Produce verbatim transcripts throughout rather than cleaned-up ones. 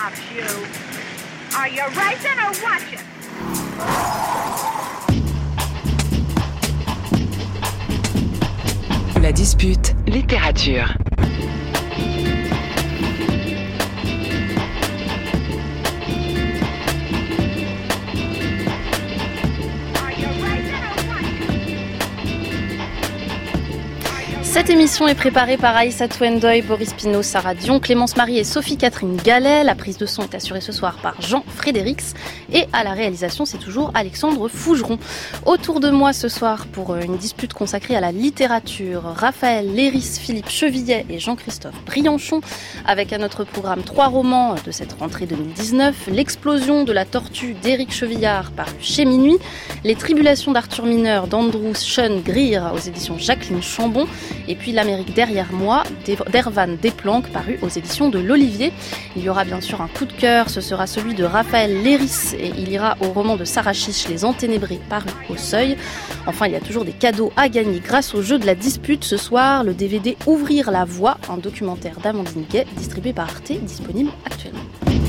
stops you. Are you racing or watching? La dispute littérature. Cette émission est préparée par Aïssa Touendoy, Boris Pinault, Sarah Dion, Clémence Marie et Sophie-Catherine Gallet. La prise de son est assurée ce soir par Jean Frédérix. Et à la réalisation, c'est toujours Alexandre Fougeron. Autour de moi ce soir, pour une dispute consacrée à la littérature, Raphaël Léris, Philippe Chevillet et Jean-Christophe Brianchon. Avec à notre programme trois romans de cette rentrée deux mille dix-neuf. L'explosion de la tortue d'Éric Chevillard, paru chez Minuit. Les tribulations d'Arthur Mineur d'Andrew Sean Greer aux éditions Jacqueline Chambon. Et puis l'Amérique derrière moi, d'Erwan Desplanques, paru aux éditions de l'Olivier. Il y aura bien sûr un coup de cœur, ce sera celui de Raphaël Léris et il ira au roman de Sarah Chiche, Les Enténébrés, paru au Seuil. Enfin, il y a toujours des cadeaux à gagner grâce au jeu de la dispute. Ce soir, le D V D Ouvrir la voie, un documentaire d'Amandine Gay, distribué par Arte, disponible actuellement.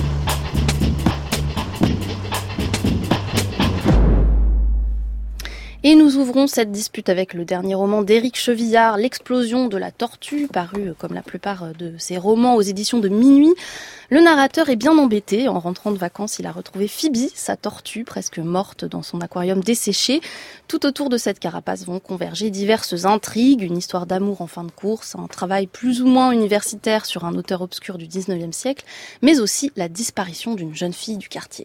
Et nous ouvrons cette dispute avec le dernier roman d'Éric Chevillard, L'explosion de la tortue, paru comme la plupart de ses romans aux éditions de Minuit. Le narrateur est bien embêté. En rentrant de vacances, il a retrouvé Phoebe, sa tortue, presque morte dans son aquarium desséché. Tout autour de cette carapace vont converger diverses intrigues, une histoire d'amour en fin de course, un travail plus ou moins universitaire sur un auteur obscur du dix-neuvième siècle, mais aussi la disparition d'une jeune fille du quartier.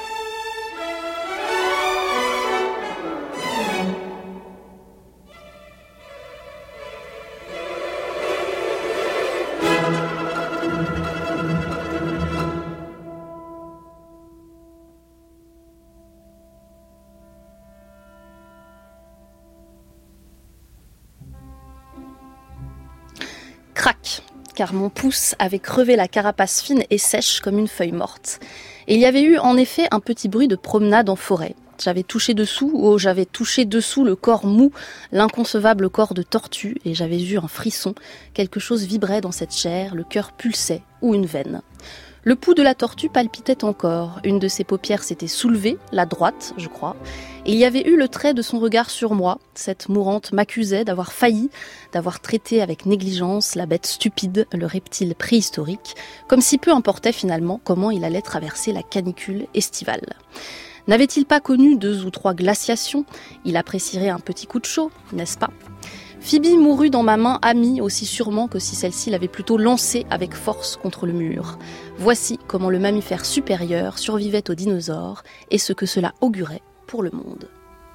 Crac, car mon pouce avait crevé la carapace fine et sèche comme une feuille morte. Et il y avait eu en effet un petit bruit de promenade en forêt. J'avais touché dessous, oh j'avais touché dessous le corps mou, l'inconcevable corps de tortue, et j'avais eu un frisson. Quelque chose vibrait dans cette chair, le cœur pulsait, ou une veine. Le pouls de la tortue palpitait encore, une de ses paupières s'était soulevée, la droite, je crois, et il y avait eu le trait de son regard sur moi. Cette mourante m'accusait d'avoir failli, d'avoir traité avec négligence la bête stupide, le reptile préhistorique, comme si peu importait finalement comment il allait traverser la canicule estivale. N'avait-il pas connu deux ou trois glaciations ? Il apprécierait un petit coup de chaud, n'est-ce pas ? Phoebe mourut dans ma main amie aussi sûrement que si celle-ci l'avait plutôt lancée avec force contre le mur. Voici comment le mammifère supérieur survivait aux dinosaures et ce que cela augurait pour le monde.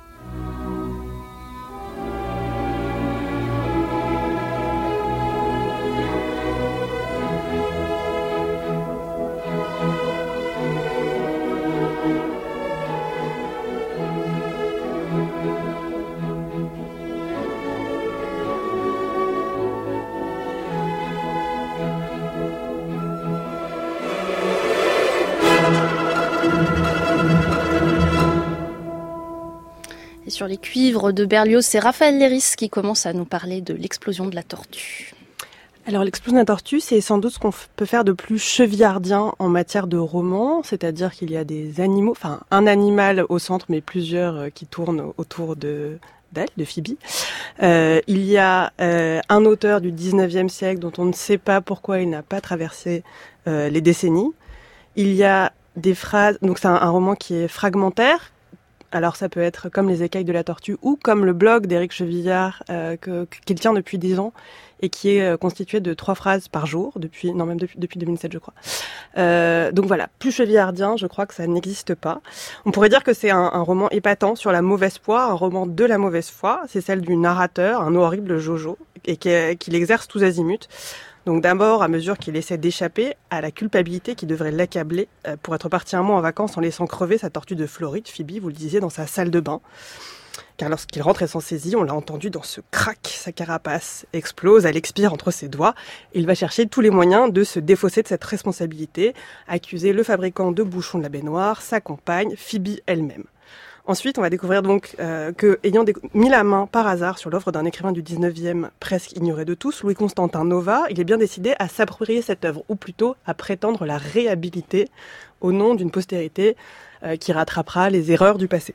Sur les cuivres de Berlioz, c'est Raphaël Léris qui commence à nous parler de l'explosion de la tortue. Alors l'explosion de la tortue, c'est sans doute ce qu'on peut faire de plus chevillardien en matière de roman, c'est-à-dire qu'il y a des animaux, enfin un animal au centre, mais plusieurs qui tournent autour de d'elle, de Phoebe. Euh, il y a euh, un auteur du dix-neuvième siècle dont on ne sait pas pourquoi il n'a pas traversé euh, les décennies. Il y a des phrases, donc c'est un, un roman qui est fragmentaire. Alors ça peut être comme Les écailles de la tortue ou comme le blog d'Éric Chevillard euh, que, qu'il tient depuis dix ans et qui est euh, constitué de trois phrases par jour, depuis non même depuis, depuis deux mille sept je crois. Euh, donc voilà, plus chevillardien, je crois que ça n'existe pas. On pourrait dire que c'est un, un roman épatant sur la mauvaise foi, un roman de la mauvaise foi. C'est celle du narrateur, un horrible Jojo, et qui, qui l'exerce tous azimuts. Donc d'abord, à mesure qu'il essaie d'échapper à la culpabilité qui devrait l'accabler euh, pour être parti un mois en vacances en laissant crever sa tortue de Floride, Phoebe, vous le disiez, dans sa salle de bain. Car lorsqu'il rentre et s'en saisit, on l'a entendu dans ce crack, sa carapace explose, elle expire entre ses doigts. Il va chercher tous les moyens de se défausser de cette responsabilité, accuser le fabricant de bouchons de la baignoire, sa compagne, Phoebe elle-même. Ensuite, on va découvrir donc euh, que, ayant dé- mis la main par hasard sur l'œuvre d'un écrivain du dix-neuvième, presque ignoré de tous, Louis-Constantin Nova, il est bien décidé à s'approprier cette œuvre, ou plutôt à prétendre la réhabiliter au nom d'une postérité euh, qui rattrapera les erreurs du passé.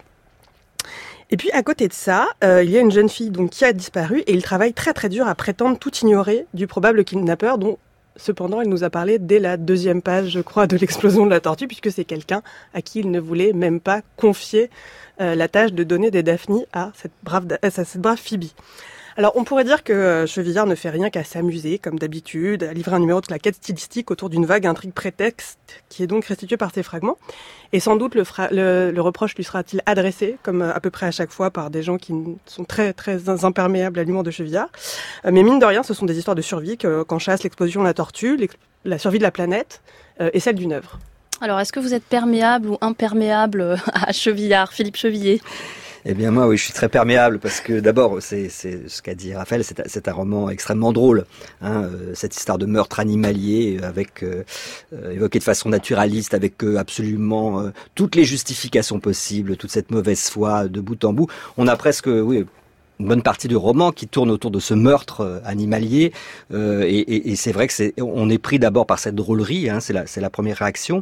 Et puis à côté de ça, euh, il y a une jeune fille donc qui a disparu et il travaille très très dur à prétendre tout ignorer du probable kidnappeur dont cependant il nous a parlé dès la deuxième page, je crois, de l'explosion de la tortue, puisque c'est quelqu'un à qui il ne voulait même pas confier euh, la tâche de donner des daphnies à cette brave, à cette brave Phoebe. Alors, on pourrait dire que Chevillard ne fait rien qu'à s'amuser, comme d'habitude, à livrer un numéro de claquette stylistique autour d'une vague intrigue prétexte, qui est donc restituée par ces fragments. Et sans doute, le, fra- le, le reproche lui sera-t-il adressé, comme à peu près à chaque fois, par des gens qui sont très, très imperméables à l'humour de Chevillard. Mais mine de rien, ce sont des histoires de survie que, qu'en chasse l'explosion de la tortue, la survie de la planète, euh, et celle d'une œuvre. Alors, est-ce que vous êtes perméable ou imperméable à Chevillard, Philippe Chevillier ? Eh bien moi oui, je suis très perméable parce que d'abord c'est, c'est ce qu'a dit Raphaël, c'est, c'est un roman extrêmement drôle, hein, euh, cette histoire de meurtre animalier avec euh, euh, évoqué de façon naturaliste, avec euh, absolument euh, toutes les justifications possibles, toute cette mauvaise foi de bout en bout. On a presque oui. une bonne partie du roman qui tourne autour de ce meurtre euh, animalier euh, et, et, et c'est vrai que c'est on est pris d'abord par cette drôlerie, hein, c'est la c'est la première réaction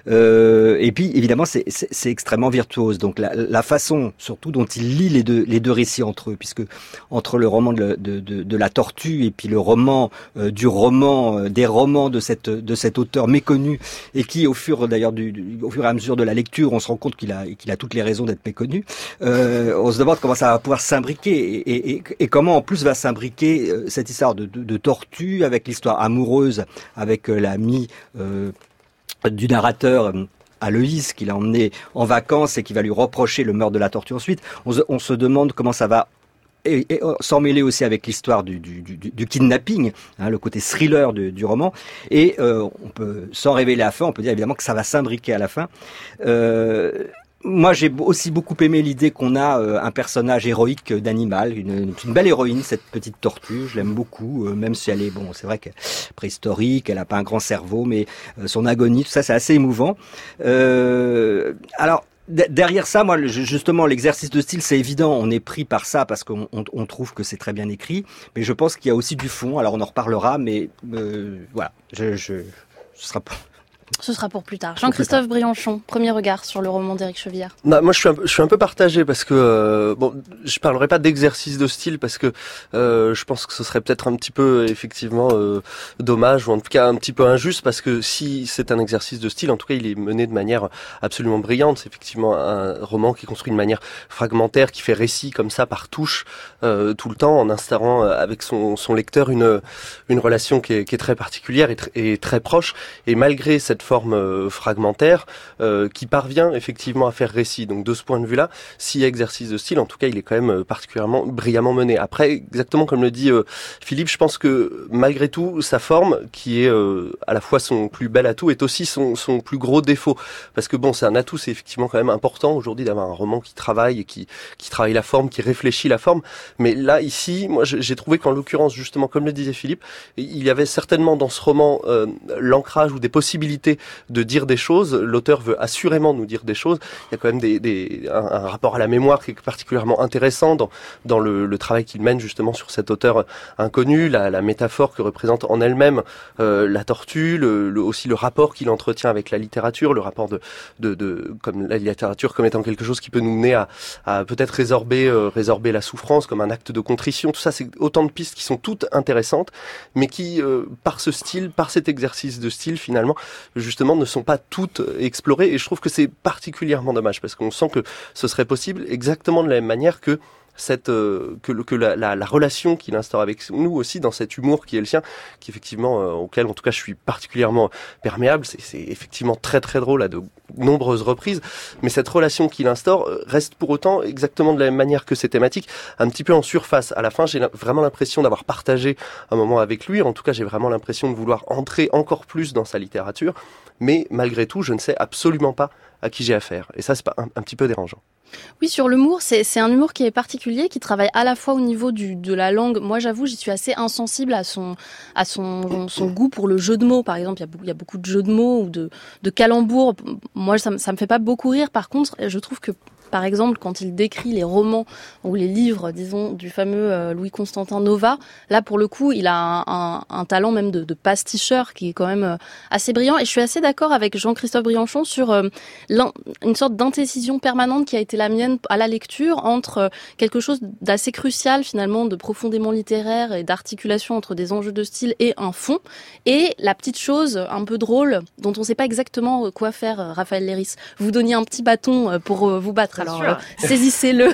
euh, et puis évidemment c'est, c'est c'est extrêmement virtuose, donc la, la façon surtout dont il lie les deux les deux récits entre eux, puisque entre le roman de, de, de, de la tortue et puis le roman euh, du roman euh, des romans de cette de cet auteur méconnu et qui au fur d'ailleurs du, du au fur et à mesure de la lecture on se rend compte qu'il a qu'il a toutes les raisons d'être méconnu, euh, on se demande comment ça va pouvoir s'imbriquer. Et, et, et comment en plus va s'imbriquer euh, cette histoire de, de, de tortue avec l'histoire amoureuse avec euh, l'ami euh, du narrateur euh, Aloïs qu'il a emmené en vacances et qui va lui reprocher le meurtre de la tortue ensuite. On se, on se demande comment ça va et, et s'en mêler aussi avec l'histoire du, du, du, du kidnapping, hein, le côté thriller du, du roman. Et euh, on peut, sans révéler la fin, on peut dire évidemment que ça va s'imbriquer à la fin. Euh, Moi, j'ai aussi beaucoup aimé l'idée qu'on a euh, un personnage héroïque d'animal, une, une belle héroïne, cette petite tortue. Je l'aime beaucoup, euh, même si elle est, bon, c'est vrai qu'elle est préhistorique, elle n'a pas un grand cerveau, mais euh, son agonie, tout ça, c'est assez émouvant. Euh, alors, d- derrière ça, moi, le, justement, l'exercice de style, c'est évident. On est pris par ça parce qu'on on, on trouve que c'est très bien écrit, mais je pense qu'il y a aussi du fond. Alors, on en reparlera, mais euh, voilà, je, je, ce sera pas. Ce sera pour plus tard. Jean-Christophe Brianchon, premier regard sur le roman d'Éric Chevillard. Bah, moi, je suis un peu, je suis un peu partagé parce que euh, bon, je parlerai pas d'exercice de style parce que euh, je pense que ce serait peut-être un petit peu effectivement euh, dommage ou en tout cas un petit peu injuste parce que si c'est un exercice de style, en tout cas, il est mené de manière absolument brillante. C'est effectivement un roman qui est construit de manière fragmentaire, qui fait récit comme ça par touche euh, tout le temps, en instaurant euh, avec son, son lecteur une une relation qui est, qui est très particulière et, tr- et très proche. Et malgré cette forme euh, fragmentaire euh, qui parvient effectivement à faire récit. Donc de ce point de vue-là, s'il y a exercice de style, en tout cas, il est quand même particulièrement brillamment mené. Après, exactement comme le dit euh, Philippe, je pense que malgré tout, sa forme, qui est euh, à la fois son plus bel atout, est aussi son, son plus gros défaut. Parce que bon, c'est un atout, c'est effectivement quand même important aujourd'hui d'avoir un roman qui travaille et qui, qui travaille la forme, qui réfléchit la forme. Mais là, ici, moi, j'ai trouvé qu'en l'occurrence, justement, comme le disait Philippe, il y avait certainement dans ce roman euh, l'ancrage ou des possibilités de dire des choses. L'auteur veut assurément nous dire des choses. Il y a quand même des, des, un, un rapport à la mémoire qui est particulièrement intéressant dans, dans le, le travail qu'il mène justement sur cet auteur inconnu, la, la métaphore que représente en elle-même euh, la tortue, le, le, aussi le rapport qu'il entretient avec la littérature, le rapport de, de, de comme la littérature comme étant quelque chose qui peut nous mener à, à peut-être résorber, euh, résorber la souffrance comme un acte de contrition. Tout ça, c'est autant de pistes qui sont toutes intéressantes, mais qui, euh, par ce style, par cet exercice de style, finalement, justement, ne sont pas toutes explorées. Et je trouve que c'est particulièrement dommage, parce qu'on sent que ce serait possible exactement de la même manière que cette euh, que, que la, la, la relation qu'il instaure avec nous aussi dans cet humour qui est le sien, qui effectivement euh, auquel en tout cas je suis particulièrement perméable. C'est, c'est effectivement très très drôle à de nombreuses reprises, mais cette relation qu'il instaure reste pour autant exactement de la même manière que ces thématiques, un petit peu en surface. À la fin, j'ai vraiment l'impression d'avoir partagé un moment avec lui. En tout cas, j'ai vraiment l'impression de vouloir entrer encore plus dans sa littérature, mais malgré tout, je ne sais absolument pas à qui j'ai affaire. Et ça, c'est pas un, un petit peu dérangeant. Oui, sur l'humour, c'est, c'est un humour qui est particulier, qui travaille à la fois au niveau du, de la langue. Moi, j'avoue, j'y suis assez insensible à son, à son, son goût pour le jeu de mots. Par exemple, il y a beaucoup, il y a beaucoup de jeux de mots ou de, de calembours. Moi, ça, ça me fait pas beaucoup rire. Par contre, je trouve que Par exemple, quand il décrit les romans ou les livres, disons, du fameux euh, Louis-Constantin Nova, là, pour le coup, il a un, un, un talent même de, de pasticheur qui est quand même euh, assez brillant. Et je suis assez d'accord avec Jean-Christophe Briançon sur euh, une sorte d'indécision permanente qui a été la mienne à la lecture entre euh, quelque chose d'assez crucial, finalement, de profondément littéraire et d'articulation entre des enjeux de style et un fond, et la petite chose un peu drôle dont on ne sait pas exactement quoi faire, Raphaël Léris. Vous donniez un petit bâton pour vous battre, alors euh, saisissez-le.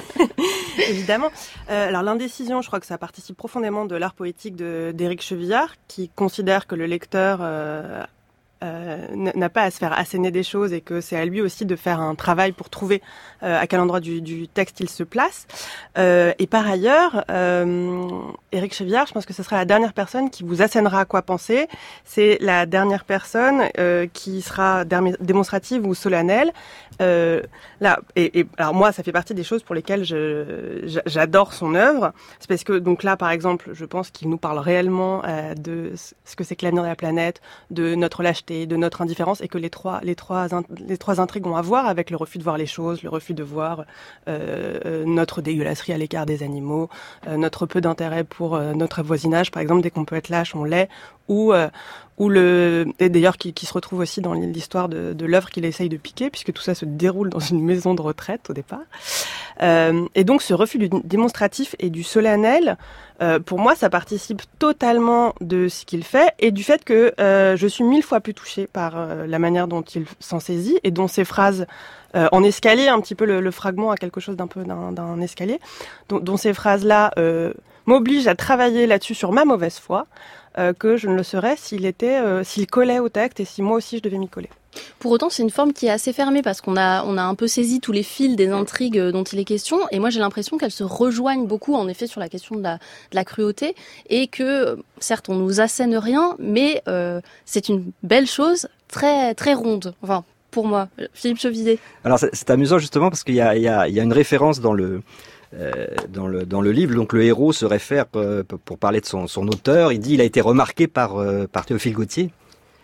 Évidemment. Euh, alors l'indécision, je crois que ça participe profondément de l'art poétique de, d'Éric Chevillard, qui considère que le lecteur euh, euh, n'a pas à se faire asséner des choses et que c'est à lui aussi de faire un travail pour trouver euh, à quel endroit du, du texte il se place. Euh, et par ailleurs, euh, Éric Chevillard, je pense que ce sera la dernière personne qui vous assénera à quoi penser. C'est la dernière personne euh, qui sera démonstrative ou solennelle. Euh, là, et, et alors moi, ça fait partie des choses pour lesquelles je, j'adore son œuvre. C'est parce que donc là, par exemple, je pense qu'il nous parle réellement euh, de ce que c'est que l'avenir de la planète, de notre lâcheté, de notre indifférence, et que les trois, les trois, les trois intrigues ont à voir avec le refus de voir les choses, le refus de voir euh, notre dégueulasserie à l'écart des animaux, euh, notre peu d'intérêt pour euh, notre voisinage, par exemple, dès qu'on peut être lâche, on l'est, ou euh, ou le et d'ailleurs qui, qui se retrouve aussi dans l'histoire de, de l'œuvre qu'il essaye de piquer, puisque tout ça se déroule dans une maison de retraite au départ. Euh, et donc ce refus du démonstratif et du solennel, euh, pour moi, ça participe totalement de ce qu'il fait et du fait que euh, je suis mille fois plus touchée par euh, la manière dont il s'en saisit et dont ses phrases euh, en escalier, un petit peu le, le fragment à quelque chose d'un peu d'un, d'un escalier, dont, dont ces phrases-là euh, m'obligent à travailler là-dessus sur ma mauvaise foi. Euh, que je ne le serais s'il était, euh, s'il collait au texte et si moi aussi je devais m'y coller. Pour autant, c'est une forme qui est assez fermée parce qu'on a, on a un peu saisi tous les fils des intrigues dont il est question. Et moi, j'ai l'impression qu'elles se rejoignent beaucoup, en effet, sur la question de la, de la cruauté. Et que, certes, on nous assène rien, mais euh, c'est une belle chose, très, très ronde. Enfin, pour moi. Philippe Chevillet. Alors, c'est, c'est amusant, justement, parce qu'il y a, il y a, il y a une référence dans le... Euh, dans le dans le livre, donc le héros se réfère euh, pour parler de son son auteur. Il dit il a été remarqué par euh, par Théophile Gautier.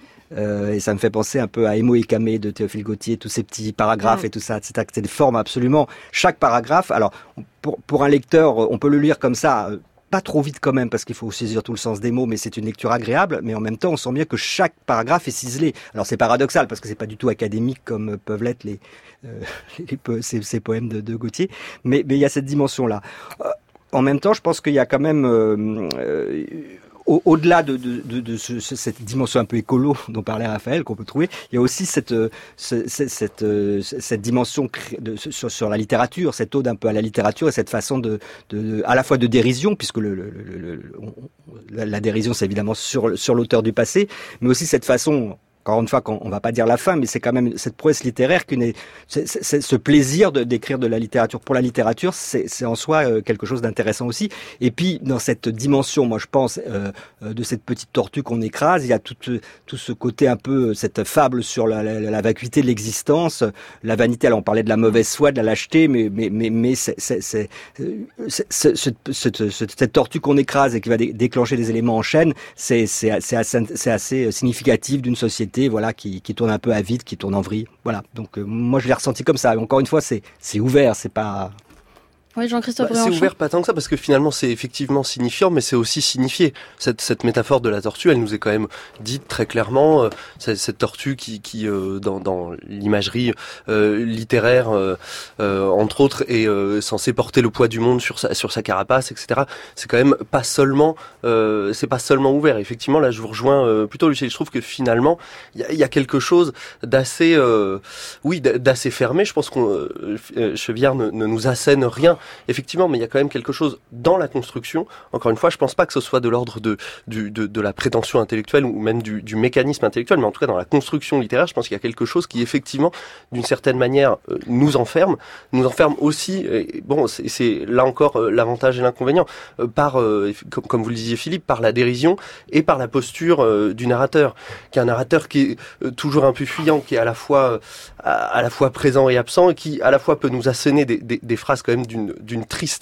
Euh, et ça me fait penser un peu à Emo et Camé de Théophile Gautier, tous ces petits paragraphes ouais. et tout ça. C'est, c'est des formes absolument. Chaque paragraphe. Alors pour pour un lecteur, on peut le lire comme ça. Pas trop vite quand même, parce qu'il faut saisir tout le sens des mots, mais c'est une lecture agréable, mais en même temps, on sent bien que chaque paragraphe est ciselé. Alors c'est paradoxal, parce que c'est pas du tout académique comme peuvent l'être les, euh, les, les ces, ces poèmes de, de Gautier, mais, mais il y a cette dimension-là. Euh, en même temps, je pense qu'il y a quand même... Euh, euh, Au, au-delà de, de, de, de ce, cette dimension un peu écolo dont parlait Raphaël, qu'on peut trouver, il y a aussi cette, cette, cette, cette dimension de, sur, sur la littérature, cette ode un peu à la littérature et cette façon de, de à la fois de dérision, puisque le, le, le, le, la, la dérision c'est évidemment sur, sur l'auteur du passé, mais aussi cette façon... Encore une fois, on va pas dire la fin, mais c'est quand même cette prouesse littéraire qui n'est, c'est, c'est, c'est ce plaisir de d'écrire de la littérature pour la littérature, c'est, c'est en soi euh, quelque chose d'intéressant aussi. Et puis dans cette dimension, moi je pense euh, de cette petite tortue qu'on écrase, il y a tout tout ce côté un peu cette fable sur la, la, la vacuité de l'existence, la vanité. Alors on parlait de la mauvaise foi, de la lâcheté, mais mais mais mais c'est c'est c'est, c'est, c'est, c'est cette, cette, cette tortue qu'on écrase et qui va dé, déclencher des éléments en chaîne, c'est c'est c'est assez, c'est assez significatif d'une société. Voilà, qui, qui tourne un peu à vide, qui tourne en vrille. Voilà. Donc, euh, moi, je l'ai ressenti comme ça. Encore une fois, c'est, c'est ouvert, c'est pas... Oui, Jean-Christophe bah, c'est ouvert pas tant que ça, parce que finalement c'est effectivement signifiant, mais c'est aussi signifié. Cette, cette métaphore de la tortue, elle nous est quand même dite très clairement. Euh, cette, cette tortue qui, qui euh, dans, dans l'imagerie euh, littéraire, euh, euh, entre autres, est euh, censée porter le poids du monde sur sa, sur sa carapace, et cetera. C'est quand même pas seulement, euh, c'est pas seulement ouvert. Effectivement, là, je vous rejoins euh, plutôt, Lucie. Je trouve que finalement, il y a, y a quelque chose d'assez, euh, oui, d'assez fermé. Je pense qu'on euh, Chevillard ne, ne nous assène rien. Effectivement, mais il y a quand même quelque chose dans la construction. Encore une fois, je pense pas que ce soit de l'ordre de, du, de, de la prétention intellectuelle ou même du, du mécanisme intellectuel, mais en tout cas dans la construction littéraire, je pense qu'il y a quelque chose qui effectivement, d'une certaine manière, euh, nous enferme, nous enferme aussi. Et bon, c'est, c'est là encore euh, l'avantage et l'inconvénient euh, par, euh, comme, comme vous le disiez Philippe, par la dérision et par la posture euh, du narrateur, qui est un narrateur qui est euh, toujours un peu fuyant, qui est à la fois euh, à, à la fois présent et absent, et qui à la fois peut nous asséner des, des, des phrases quand même d'une d'une tristesse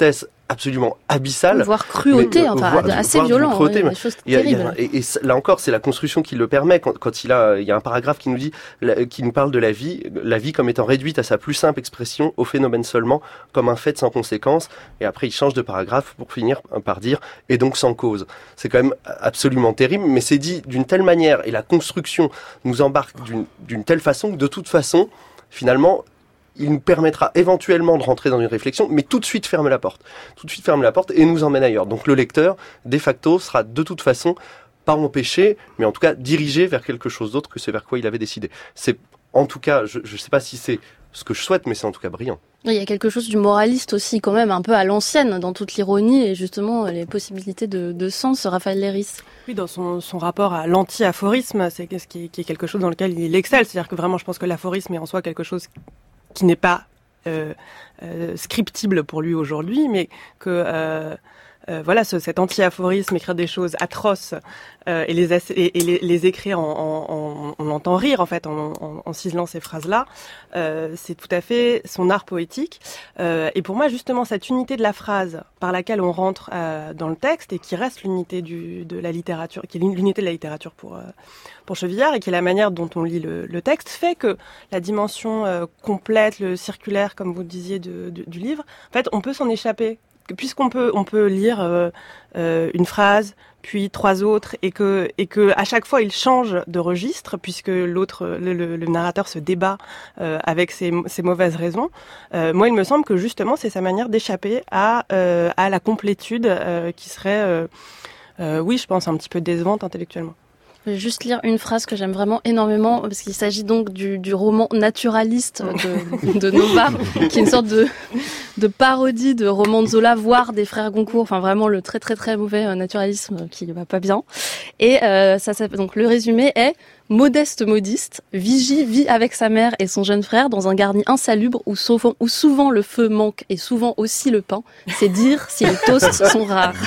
absolument abyssal, voire cruauté, mais, euh, enfin voire, assez voire violent, cruauté, oui, mais des choses il y a, il y terribles. a, et, et là encore, c'est la construction qui le permet. Quand, quand il a, il y a un paragraphe qui nous dit, la, qui nous parle de la vie, la vie comme étant réduite à sa plus simple expression, au phénomène seulement, comme un fait sans conséquence. Et après, il change de paragraphe pour finir par dire et donc sans cause. C'est quand même absolument terrible, mais c'est dit d'une telle manière et la construction nous embarque d'une, d'une telle façon que de toute façon, finalement, il nous permettra éventuellement de rentrer dans une réflexion, mais tout de suite ferme la porte. Tout de suite ferme la porte et nous emmène ailleurs. Donc le lecteur, de facto, sera de toute façon pas empêché, mais en tout cas dirigé vers quelque chose d'autre que ce vers quoi il avait décidé. C'est, en tout cas, je ne sais pas si c'est ce que je souhaite, mais c'est en tout cas brillant. Il y a quelque chose du moraliste aussi, quand même, un peu à l'ancienne, dans toute l'ironie et justement les possibilités de, de sens, Raphaël Léris. Oui, dans son, son rapport à l'anti-aphorisme, c'est ce qui, qui est quelque chose dans lequel il excelle. C'est-à-dire que vraiment, je pense que l'aphorisme est en soi quelque chose qui n'est pas euh, euh, scriptible pour lui aujourd'hui, mais que euh, euh, voilà, ce, cet anti-aphorisme, écrire des choses atroces euh, et, les, et, et les, les écrire en, en, en, on l'entend rire en fait, en, en, en ciselant ces phrases-là, euh, c'est tout à fait son art poétique. Euh, et pour moi, justement, cette unité de la phrase par laquelle on rentre euh, dans le texte et qui reste l'unité du, de la littérature, qui est l'unité de la littérature pour euh, pour Chevillard et qui est la manière dont on lit le, le texte, fait que la dimension euh, complète, le circulaire, comme vous disiez, de, de, du livre, en fait, on peut s'en échapper. Puisqu'on peut, on peut lire euh, euh, une phrase, puis trois autres, et que, et que à chaque fois il change de registre, puisque l'autre, le, le, le narrateur se débat euh, avec ses, ses mauvaises raisons. Euh, moi, il me semble que justement, c'est sa manière d'échapper à, euh, à la complétude euh, qui serait, euh, euh, oui, je pense, un petit peu décevante intellectuellement. Je vais juste lire une phrase que j'aime vraiment énormément, parce qu'il s'agit donc du, du roman naturaliste de, de Nova, qui est une sorte de, de parodie de roman de Zola, voire des frères Goncourt, enfin vraiment le très très très mauvais naturalisme qui va pas bien. Et euh, ça, ça, donc le résumé est: modeste modiste, Vigie vit avec sa mère et son jeune frère dans un garni insalubre où souvent, où souvent le feu manque et souvent aussi le pain. C'est dire si les toasts sont rares.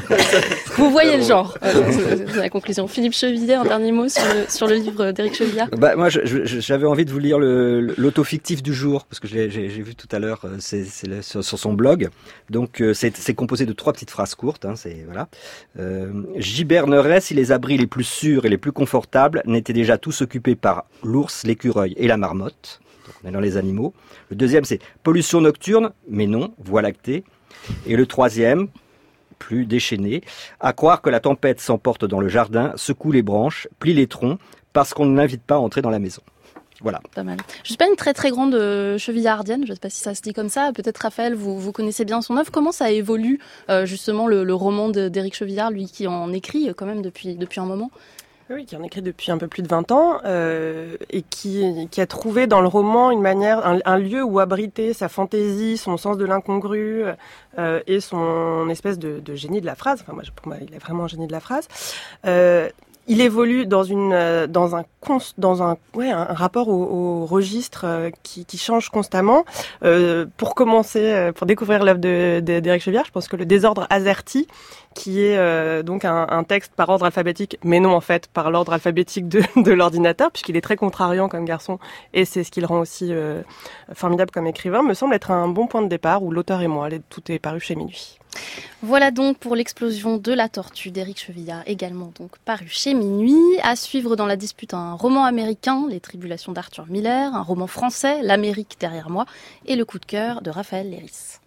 Vous voyez le genre. Euh, c'est, c'est la conclusion. Philippe Chevillet, un dernier mot sur le, sur le livre d'Éric Chevillard. Bah, moi, je, je, j'avais envie de vous lire le, l'auto-fictif du jour, parce que j'ai, j'ai, j'ai vu tout à l'heure, c'est, c'est le, sur, sur son blog. Donc, euh, c'est, c'est composé de trois petites phrases courtes. Hein, c'est, voilà. Euh, J'hibernerais si les abris les plus sûrs et les plus confortables n'étaient déjà tous occupés par l'ours, l'écureuil et la marmotte. Donc, on est dans les animaux. Le deuxième, c'est pollution nocturne, mais non, voie lactée. Et le troisième, plus déchaîné, à croire que la tempête s'emporte dans le jardin, secoue les branches, plie les troncs, parce qu'on ne l'invite pas à entrer dans la maison. Voilà. Pas mal. Je suis pas une très très grande euh, chevillardienne, je sais pas si ça se dit comme ça. Peut-être Raphaël, vous vous connaissez bien son œuvre. Comment ça évolue euh, justement le, le roman de, d'Éric Chevillard, lui qui en écrit quand même depuis depuis un moment? Oui, qui en écrit depuis un peu plus de vingt ans euh, et qui, qui a trouvé dans le roman une manière, un, un lieu où abriter sa fantaisie, son sens de l'incongru euh, et son espèce de, de génie de la phrase. Enfin, moi, pour moi, il est vraiment un génie de la phrase. Euh, il évolue dans une, dans un, dans un, ouais, un rapport au, au registre qui, qui change constamment. Euh, pour commencer, pour découvrir l'œuvre de, de, d'Éric Chevillard, je pense que le Désordre Azerty, qui est euh, donc un, un texte par ordre alphabétique, mais non en fait par l'ordre alphabétique de, de l'ordinateur, puisqu'il est très contrariant comme garçon, et c'est ce qui le rend aussi euh, formidable comme écrivain, me semble être un bon point de départ où l'auteur et moi, tout est paru chez Minuit. Voilà donc pour l'explosion de la tortue d'Éric Chevillard, également donc paru chez Minuit. À suivre dans la dispute un roman américain, Les Tribulations d'Arthur Miller, un roman français, L'Amérique derrière moi, et le coup de cœur de Raphaël Léris.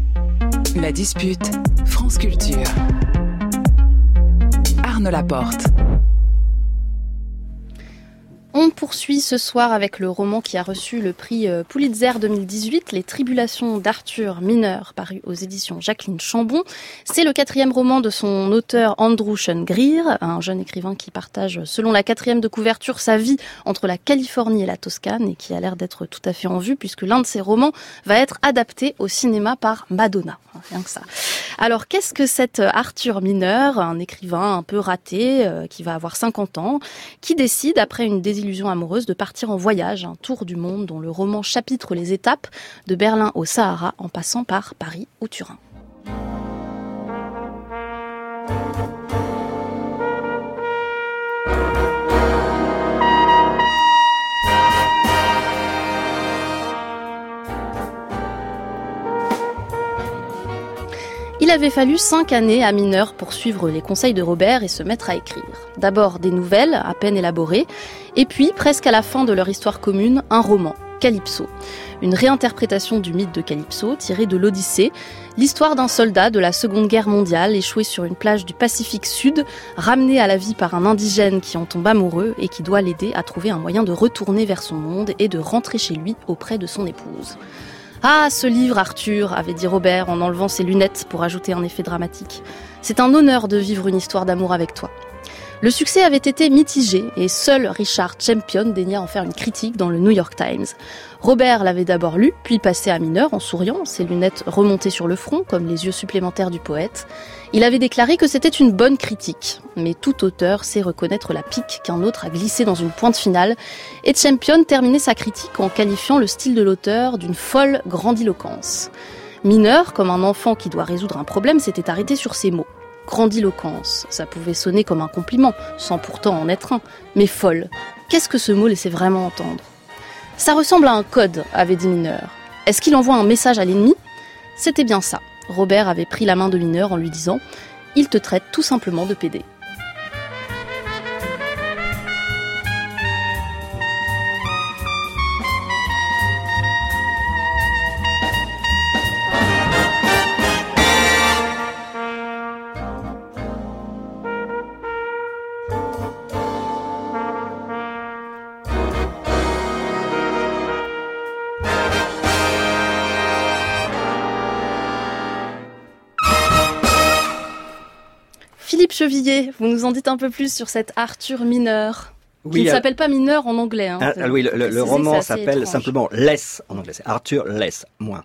La dispute, France Culture. Arnaud Laporte. On poursuit ce soir avec le roman qui a reçu le prix Pulitzer deux mille dix-huit, Les Tribulations d'Arthur Miner, paru aux éditions Jacqueline Chambon. C'est le quatrième roman de son auteur Andrew Sean Greer, un jeune écrivain qui partage, selon la quatrième de couverture, sa vie entre la Californie et la Toscane et qui a l'air d'être tout à fait en vue puisque l'un de ses romans va être adapté au cinéma par Madonna. Rien que ça. Alors, qu'est-ce que cet Arthur Miner, un écrivain un peu raté, euh, qui va avoir cinquante ans, qui décide, après une désillusion amoureuse, de partir en voyage, un tour du monde dont le roman chapitre les étapes de Berlin au Sahara en passant par Paris ou Turin. Il avait fallu cinq années à Mineur pour suivre les conseils de Robert et se mettre à écrire. D'abord des nouvelles, à peine élaborées, et puis, presque à la fin de leur histoire commune, un roman, Calypso. Une réinterprétation du mythe de Calypso, tiré de l'Odyssée, l'histoire d'un soldat de la Seconde Guerre mondiale échoué sur une plage du Pacifique Sud, ramené à la vie par un indigène qui en tombe amoureux et qui doit l'aider à trouver un moyen de retourner vers son monde et de rentrer chez lui auprès de son épouse. « Ah, ce livre, Arthur !» avait dit Robert en enlevant ses lunettes pour ajouter un effet dramatique. « C'est un honneur de vivre une histoire d'amour avec toi. » Le succès avait été mitigé et seul Richard Champion daigna en faire une critique dans le New York Times. Robert l'avait d'abord lu, puis passé à Mineur en souriant, ses lunettes remontées sur le front comme les yeux supplémentaires du poète. Il avait déclaré que c'était une bonne critique, mais tout auteur sait reconnaître la pique qu'un autre a glissée dans une pointe finale, et Champion terminait sa critique en qualifiant le style de l'auteur d'une folle grandiloquence. Mineur, comme un enfant qui doit résoudre un problème, s'était arrêté sur ces mots. Grandiloquence, ça pouvait sonner comme un compliment, sans pourtant en être un, mais folle. Qu'est-ce que ce mot laissait vraiment entendre ? Ça ressemble à un code, avait dit Mineur. Est-ce qu'il envoie un message à l'ennemi ? C'était bien ça. Robert avait pris la main de Mineur en lui disant « Il te traite tout simplement de pédé ». Philippe Chevillier, vous nous en dites un peu plus sur cet Arthur Mineur, qui oui, ne s'appelle pas Mineur en anglais. Hein, ah, oui, le, le, le roman s'appelle étrange. Simplement Less en anglais, c'est Arthur Less, moins.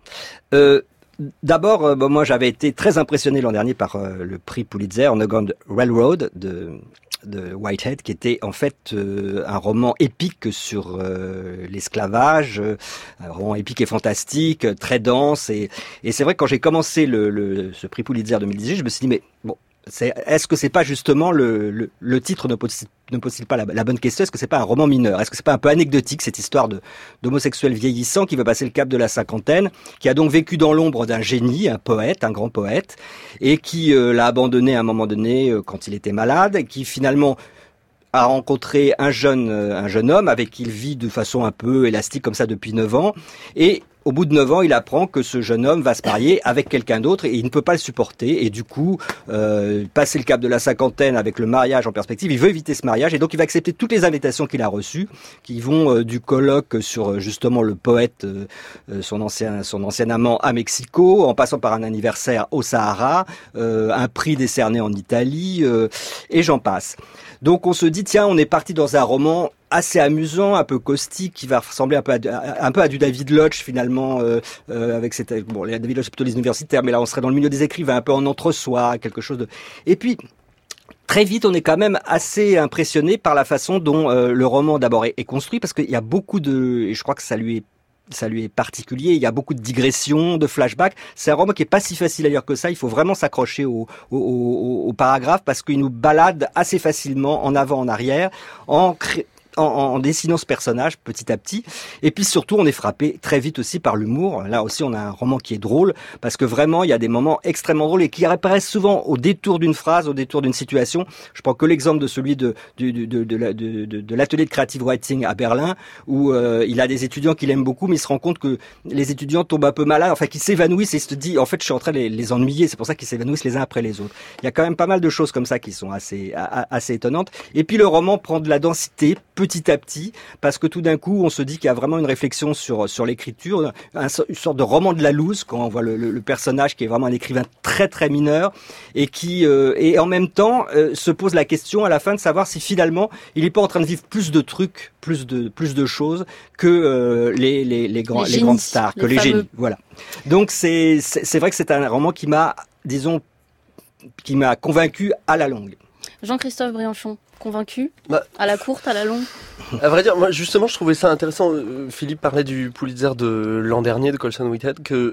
Euh, D'abord, euh, bon, moi j'avais été très impressionné l'an dernier par euh, le prix Pulitzer, Underground Railroad de, de Whitehead, qui était en fait euh, un roman épique sur euh, l'esclavage, euh, un roman épique et fantastique, très dense. Et, et c'est vrai que quand j'ai commencé le, le, ce prix Pulitzer deux mille dix-huit, je me suis dit, mais bon, c'est, est-ce que c'est pas justement le, le, le titre ne pose, ne pose-t-il pas la, la bonne question? Est-ce que c'est pas un roman mineur? Est-ce que c'est pas un peu anecdotique cette histoire de d'homosexuel vieillissant qui veut passer le cap de la cinquantaine, qui a donc vécu dans l'ombre d'un génie, un poète, un grand poète, et qui euh, l'a abandonné à un moment donné euh, quand il était malade, et qui finalement a rencontré un jeune euh, un jeune homme avec qui il vit de façon un peu élastique comme ça depuis neuf ans, et au bout de neuf ans, il apprend que ce jeune homme va se marier avec quelqu'un d'autre et il ne peut pas le supporter. Et du coup, euh, passer le cap de la cinquantaine avec le mariage en perspective, il veut éviter ce mariage et donc il va accepter toutes les invitations qu'il a reçues, qui vont euh, du colloque sur justement le poète, euh, son ancien son ancien amant à Mexico, en passant par un anniversaire au Sahara, euh, un prix décerné en Italie, euh, et j'en passe. Donc on se dit, tiens, on est parti dans un roman assez amusant, un peu caustique, qui va ressembler un peu à, un peu à du David Lodge finalement, euh, euh, avec cette, bon, les David Lodge c'est plutôt les universitaires, mais là on serait dans le milieu des écrivains, un peu en entre-soi, quelque chose de. Et puis très vite, on est quand même assez impressionné par la façon dont euh, le roman d'abord est, est construit, parce qu'il y a beaucoup de, et je crois que ça lui est ça lui est particulier, il y a beaucoup de digressions, de flashbacks. C'est un roman qui est pas si facile à lire que ça, il faut vraiment s'accrocher au, au, au, au paragraphe, parce qu'il nous balade assez facilement en avant, en arrière, en cré... En, en dessinant ce personnage petit à petit. Et puis surtout, on est frappé très vite aussi par l'humour. Là aussi, on a un roman qui est drôle, parce que vraiment, il y a des moments extrêmement drôles et qui apparaissent souvent au détour d'une phrase, au détour d'une situation. Je prends que l'exemple de celui de, de, de, de, de, de, de, de l'atelier de creative writing à Berlin, où euh, il a des étudiants qu'il aime beaucoup, mais il se rend compte que les étudiants tombent un peu malades, enfin qu'ils s'évanouissent, et il se dit, en fait, je suis en train de les, les ennuyer, c'est pour ça qu'ils s'évanouissent les uns après les autres. Il y a quand même pas mal de choses comme ça qui sont assez, assez étonnantes. Et puis le roman prend de la densité petit à petit, parce que tout d'un coup, on se dit qu'il y a vraiment une réflexion sur sur l'écriture, un, une sorte de roman de la loose, quand on voit le, le, le personnage qui est vraiment un écrivain très très mineur, et qui euh, et en même temps euh, se pose la question à la fin de savoir si finalement il n'est pas en train de vivre plus de trucs, plus de plus de choses que euh, les les les grands les, les grandes stars, que les, les génies. Voilà. Donc c'est c'est, c'est vrai que c'est un roman qui m'a, disons, qui m'a convaincu à la longue. Jean-Christophe Briançon, convaincu bah, à la courte, à la longue? À vrai dire, moi justement, je trouvais ça intéressant. Philippe parlait du Pulitzer de l'an dernier de Colson Whitehead, que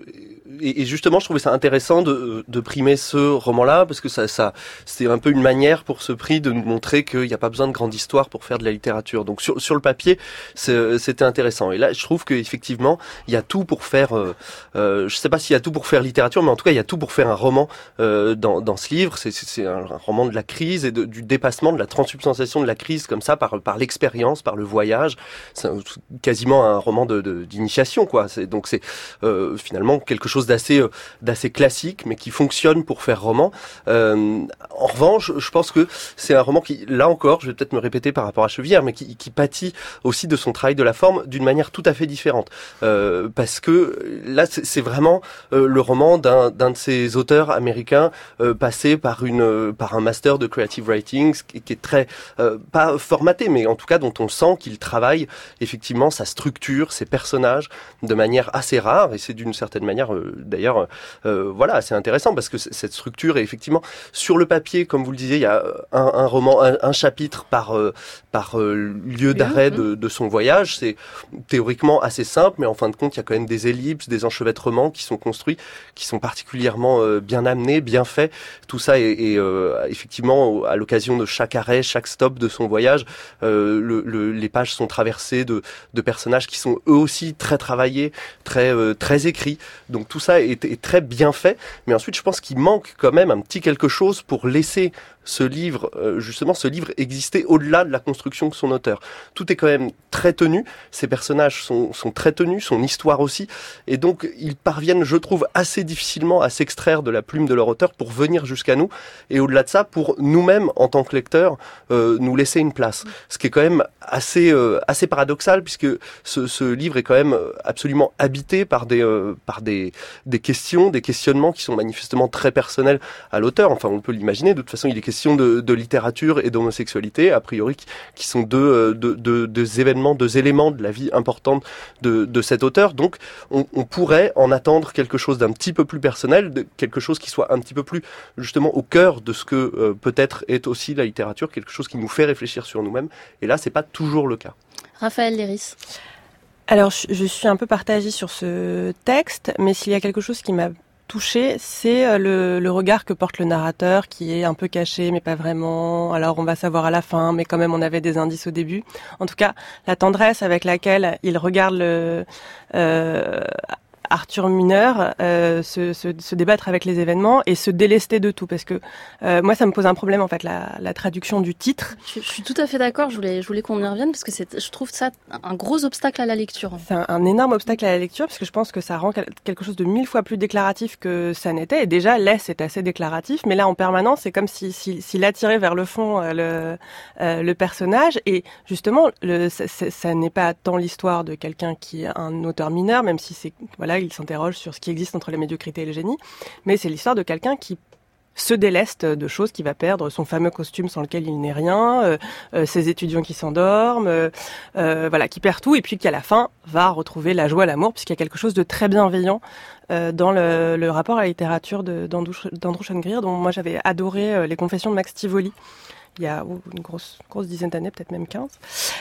et, et justement, je trouvais ça intéressant de, de primer ce roman-là, parce que ça, ça, c'est un peu une manière pour ce prix de nous montrer qu'il n'y a pas besoin de grande histoire pour faire de la littérature. Donc sur, sur le papier, c'est, c'était intéressant. Et là, je trouve qu'effectivement, il y a tout pour faire, euh, euh, je sais pas s'il y a tout pour faire littérature, mais en tout cas, il y a tout pour faire un roman euh, dans, dans ce livre. C'est, c'est, c'est un, un roman de la crise et de, du dépassement, de la transsubstantiation de la crise, comme ça, par, par l'expérience, par le voyage. C'est un, quasiment un roman de, de, d'initiation, quoi. C'est, donc c'est euh, finalement quelque chose d'assez, euh, d'assez classique, mais qui fonctionne pour faire roman. Euh, en revanche, je pense que c'est un roman qui, là encore, je vais peut-être me répéter par rapport à Chevillère, mais qui, qui pâtit aussi de son travail de la forme d'une manière tout à fait différente. Euh, parce que là, c'est, c'est vraiment euh, le roman d'un, d'un de ces auteurs américains euh, passé par une, euh, par un master de creative writing, qui, qui est très, euh, pas formaté, mais en tout cas dont on sent qu'il travaille effectivement sa structure, ses personnages, de manière assez rare, et c'est d'une certaine manière, euh, d'ailleurs, euh, voilà, assez intéressant, parce que c- cette structure est effectivement, sur le papier, comme vous le disiez, il y a un, un roman, un, un chapitre par, euh, par euh, lieu d'arrêt de, de son voyage. C'est théoriquement assez simple, mais en fin de compte, il y a quand même des ellipses, des enchevêtrements qui sont construits, qui sont particulièrement euh, bien amenés, bien faits. Tout ça est, est euh, effectivement, à l'occasion de chaque arrêt, chaque stop de son voyage, euh, le, le, les pages sont traversées de, de personnages qui sont eux aussi très travaillés, très, euh, très écrits. Donc tout ça est, est très bien fait, mais ensuite je pense qu'il manque quand même un petit quelque chose pour laisser ce livre, euh, justement, ce livre exister au-delà de la construction de son auteur. Tout est quand même très tenu, ses personnages sont, sont très tenus, son histoire aussi, et donc ils parviennent, je trouve, assez difficilement à s'extraire de la plume de leur auteur pour venir jusqu'à nous, et au-delà de ça, pour nous-mêmes, en tant que lecteurs, euh, nous laisser une place. Ce qui est quand même assez, euh, assez paradoxal, puisque ce, ce livre est quand même absolument habité par des, euh, par des, des questions, des questionnements qui sont manifestement très personnels à l'auteur. Enfin, on peut l'imaginer, de toute façon, il est question de, de littérature et d'homosexualité, a priori, qui, qui sont deux, deux, deux, deux événements, deux éléments de la vie importante de, de cet auteur. Donc, on, on pourrait en attendre quelque chose d'un petit peu plus personnel, de quelque chose qui soit un petit peu plus, justement, au cœur de ce que euh, peut-être est aussi la littérature, quelque chose qui nous fait réfléchir sur nous-mêmes. Et là, c'est pas toujours le cas. Raphaël Léris. Alors, je, je suis un peu partagée sur ce texte, mais s'il y a quelque chose qui m'a touché, c'est le, le regard que porte le narrateur, qui est un peu caché, mais pas vraiment. Alors, on va savoir à la fin, mais quand même, on avait des indices au début. En tout cas, la tendresse avec laquelle il regarde le euh, Arthur Mineur euh, se, se, se débattre avec les événements et se délester de tout, parce que euh, moi, ça me pose un problème en fait, la, la traduction du titre. Je, je suis tout à fait d'accord. Je voulais, je voulais qu'on y revienne parce que c'est, je trouve ça un gros obstacle à la lecture. C'est un, un énorme obstacle à la lecture, parce que je pense que ça rend quelque chose de mille fois plus déclaratif que ça n'était. Et déjà, l'S est assez déclaratif, mais là, en permanence, c'est comme si, si, s'il attirait vers le fond euh, le, euh, le personnage. Et justement, le, ça, ça n'est pas tant l'histoire de quelqu'un qui est un auteur mineur, même si c'est voilà. Il s'interroge sur ce qui existe entre la médiocrité et le génie, mais c'est l'histoire de quelqu'un qui se déleste de choses, qui va perdre son fameux costume sans lequel il n'est rien, euh, euh, ses étudiants qui s'endorment, euh, euh, voilà, qui perd tout, et puis qui à la fin va retrouver la joie, l'amour, puisqu'il y a quelque chose de très bienveillant euh, dans le, le rapport à la littérature de, d'Andrew, d'Andrew Sean Greer, dont moi j'avais adoré euh, les Confessions de Max Tivoli, il y a oh, une grosse, grosse dizaine d'années, peut-être même quinze.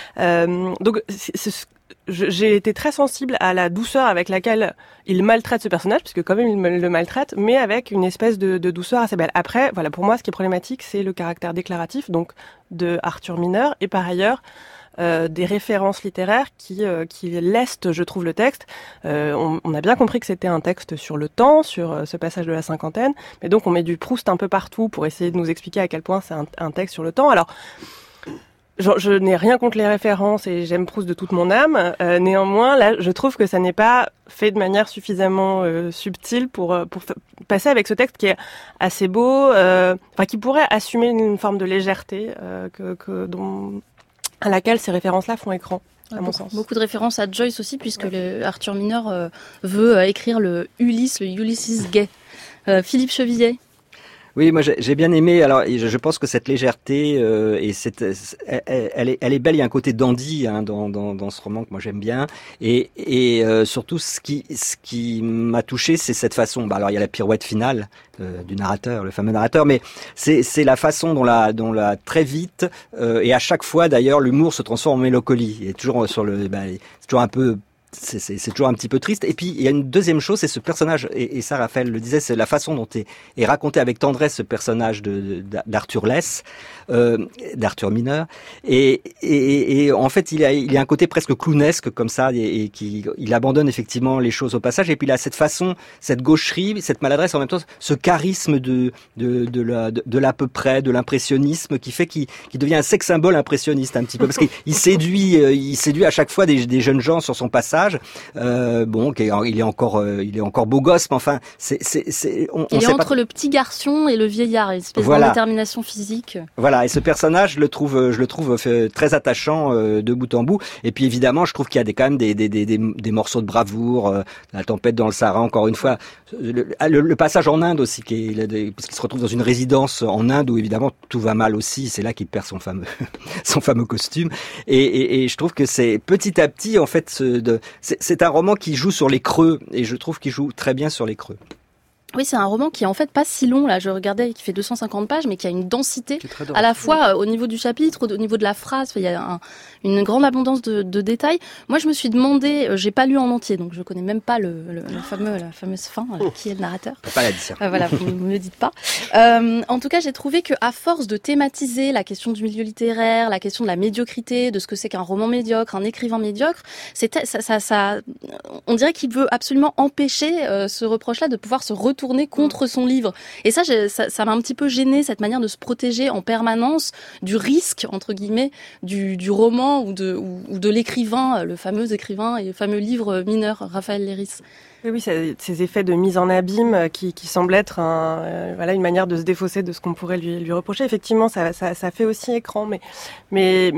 Euh, donc c'est, c'est j'ai été très sensible à la douceur avec laquelle il maltraite ce personnage, puisque quand même il le maltraite, mais avec une espèce de, de douceur assez belle. Après, voilà, pour moi, ce qui est problématique, c'est le caractère déclaratif, donc de Arthur Mineur, et par ailleurs euh, des références littéraires qui euh, qui lestent, je trouve, le texte. Euh, on, on a bien compris que c'était un texte sur le temps, sur euh, ce passage de la cinquantaine, mais donc on met du Proust un peu partout pour essayer de nous expliquer à quel point c'est un, un texte sur le temps. Alors, Je, je n'ai rien contre les références et j'aime Proust de toute mon âme. Euh, néanmoins, là, je trouve que ça n'est pas fait de manière suffisamment euh, subtile pour pour f- passer avec ce texte qui est assez beau, euh, enfin qui pourrait assumer une forme de légèreté euh, que, que dont à laquelle ces références-là font écran. À mon sens. Beaucoup de références à Joyce aussi, puisque ouais. le Arthur Mineur euh, veut euh, écrire le Ulysse, le Ulysses gay. Euh, Philippe Chevillet. Oui, moi j'ai bien aimé. Alors, je pense que cette légèreté euh, et cette, elle, elle est, elle est belle. Il y a un côté dandy hein, dans, dans, dans ce roman que moi j'aime bien. Et, et euh, surtout, ce qui, ce qui m'a touché, c'est cette façon. Bah, alors, il y a la pirouette finale euh, du narrateur, le fameux narrateur, mais c'est, c'est la façon dont la, dont la très vite euh, et à chaque fois d'ailleurs, l'humour se transforme en mélancolie. Et toujours sur le, bah, c'est toujours un peu c'est, c'est, c'est toujours un petit peu triste. Et puis il y a une deuxième chose, c'est ce personnage, et, et ça Raphaël le disait, c'est la façon dont est, est raconté avec tendresse ce personnage de, de, d'Arthur Less, euh, d'Arthur Mineur. Et, et, et en fait, il a, il y a un côté presque clownesque comme ça, et, et qui, il abandonne effectivement les choses au passage. Et puis il a cette façon, cette gaucherie, cette maladresse, en même temps, ce charisme de, de, de, la, de, de l'à peu près, de l'impressionnisme, qui fait qu'il, qu'il devient un sex symbole impressionniste un petit peu, parce qu'il il séduit, il séduit à chaque fois des, des jeunes gens sur son passage. Euh, bon, il est encore, il est encore beau gosse, mais enfin, c'est, c'est, c'est on, il on est sait entre pas... le petit garçon et le vieillard, une espèce voilà. de détermination physique. Voilà, et ce personnage, je le trouve, je le trouve très attachant euh, de bout en bout. Et puis évidemment, je trouve qu'il y a des, quand même des, des, des, des, des morceaux de bravoure, euh, la tempête dans le Sahara, encore une fois, le, le, le passage en Inde aussi, qui est, parce qu'il se retrouve dans une résidence en Inde où évidemment tout va mal aussi. C'est là qu'il perd son fameux, son fameux costume. Et, et, et je trouve que c'est petit à petit, en fait, ce, de, c'est, c'est un roman qui joue sur les creux, et je trouve qu'il joue très bien sur les creux. Oui, c'est un roman qui est en fait pas si long, là, je regardais, qui fait deux cent cinquante pages, mais qui a une densité, à la fois au niveau du chapitre, au niveau de la phrase, il y a un, une grande abondance de, de détails. Moi, je me suis demandé, j'ai pas lu en entier, donc je connais même pas le, le, le fameux, la fameuse fin, oh. Qui est le narrateur. Pas la dire. Euh, voilà, vous ne me le dites pas. Euh, en tout cas, j'ai trouvé que à force de thématiser la question du milieu littéraire, la question de la médiocrité, de ce que c'est qu'un roman médiocre, un écrivain médiocre, c'était, ça, ça, ça, on dirait qu'il veut absolument empêcher euh, ce reproche-là de pouvoir se retourner tourner contre son livre. Et ça, ça, ça m'a un petit peu gêné, cette manière de se protéger en permanence du risque, entre guillemets, du, du roman ou de, ou, ou de l'écrivain, le fameux écrivain et le fameux livre mineur, Raphaël Léris. Oui, oui, ces effets de mise en abîme qui, qui semblent être un, euh, voilà, une manière de se défausser de ce qu'on pourrait lui, lui reprocher. Effectivement, ça, ça, ça fait aussi écran, mais, mais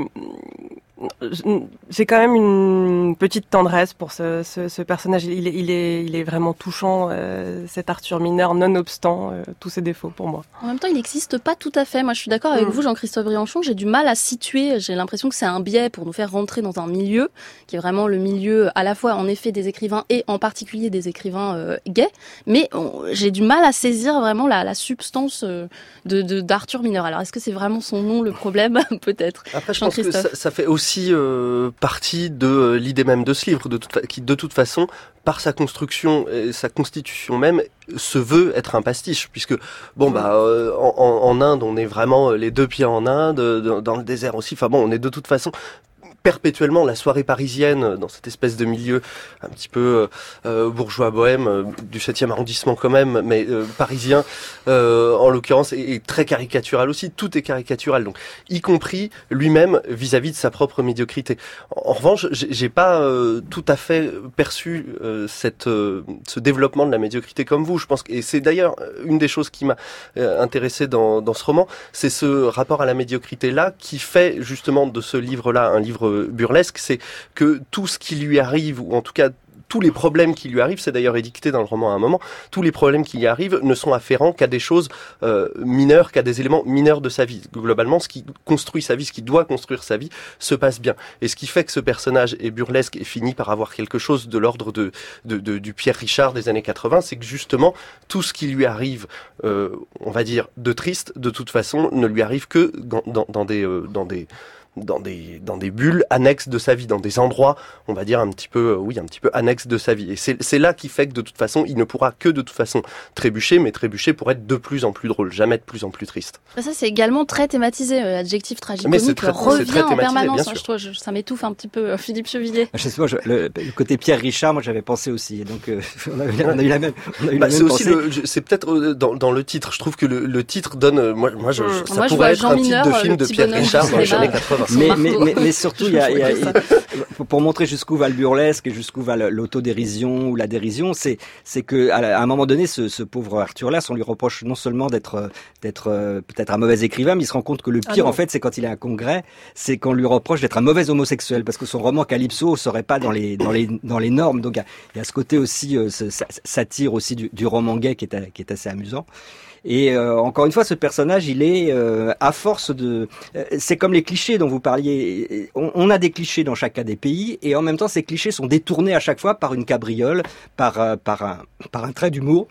j'ai quand même une petite tendresse pour ce, ce, ce personnage. Il est, il est, il est vraiment touchant, euh, cet Arthur Mineur, nonobstant euh, tous ses défauts pour moi. En même temps, il n'existe pas tout à fait. Moi, je suis d'accord avec mmh. vous, Jean-Christophe Briançon. J'ai du mal à situer. J'ai l'impression que c'est un biais pour nous faire rentrer dans un milieu qui est vraiment le milieu, à la fois en effet des écrivains et en particulier des écrivains euh, gays. Mais on, j'ai du mal à saisir vraiment la, la substance euh, de, de d'Arthur Mineur. Alors, est-ce que c'est vraiment son nom le problème? Peut-être. Après, je pense que ça, ça fait aussi Euh, partie de euh, l'idée même de ce livre, de toute fa- qui de toute façon, par sa construction et sa constitution même, se veut être un pastiche, puisque bon bah euh, en, en Inde, on est vraiment les deux pieds en Inde, dans, dans le désert aussi. Enfin bon, on est de toute façon perpétuellement la soirée parisienne dans cette espèce de milieu un petit peu euh, bourgeois bohème euh, du septième arrondissement quand même, mais euh, parisien euh, en l'occurrence, et, et très caricatural aussi. Tout est caricatural, donc y compris lui-même vis-à-vis de sa propre médiocrité. En, en revanche, j'ai, j'ai pas euh, tout à fait perçu euh, cette euh, ce développement de la médiocrité comme vous. Je pense que, et c'est d'ailleurs une des choses qui m'a euh, intéressé dans dans ce roman, c'est ce rapport à la médiocrité là qui fait justement de ce livre-là un livre burlesque, c'est que tout ce qui lui arrive, ou en tout cas tous les problèmes qui lui arrivent, c'est d'ailleurs édicté dans le roman à un moment, tous les problèmes qui lui arrivent ne sont afférents qu'à des choses euh, mineures, qu'à des éléments mineurs de sa vie. Globalement, ce qui construit sa vie, ce qui doit construire sa vie, se passe bien. Et ce qui fait que ce personnage est burlesque et finit par avoir quelque chose de l'ordre de, de, de du Pierre Richard des années quatre-vingts, c'est que justement, tout ce qui lui arrive, euh, on va dire, de triste, de toute façon, ne lui arrive que dans, dans, dans des... Euh, dans des dans des dans des bulles annexes de sa vie, dans des endroits, on va dire un petit peu, euh, oui, un petit peu annexes de sa vie. Et c'est c'est là qui fait que de toute façon, il ne pourra que de toute façon trébucher, mais trébucher pour être de plus en plus drôle, jamais de plus en plus triste. Ça, c'est également très thématisé. L'adjectif tragicomique revient très en permanence. Je trouve, je, ça m'étouffe un petit peu, Philippe Chevillier. Je sais pas, je, le, le côté Pierre Richard, moi j'avais pensé aussi. Donc euh, on, a eu, on a eu la même. On a eu bah, la c'est même aussi pensée. le, c'est peut-être dans, dans le titre. Je trouve que le, le titre donne. Moi, moi, je, mmh. ça moi, pourrait je être un titre de film de Pierre Richard dans les années quatre-vingts. Mais, mais, mais, mais surtout, il y a, il y a, il, pour montrer jusqu'où va le burlesque et jusqu'où va l'autodérision ou la dérision, c'est, c'est que à un moment donné, ce, ce pauvre Arthur Less, on lui reproche non seulement d'être, d'être peut-être un mauvais écrivain, mais il se rend compte que le pire, ah en fait, c'est quand il est à un congrès, c'est qu'on lui reproche d'être un mauvais homosexuel, parce que son roman Calypso serait pas dans les, dans les, dans les normes. Donc, il y a ce côté aussi, euh, ce, satire aussi du, du roman gay qui est, qui est assez amusant. Et euh, encore une fois, ce personnage, il est euh, à force de... Euh, c'est comme les clichés dont vous parliez. On, on a des clichés dans chacun des pays, et en même temps, ces clichés sont détournés à chaque fois par une cabriole, par, euh, par, un, par un trait d'humour,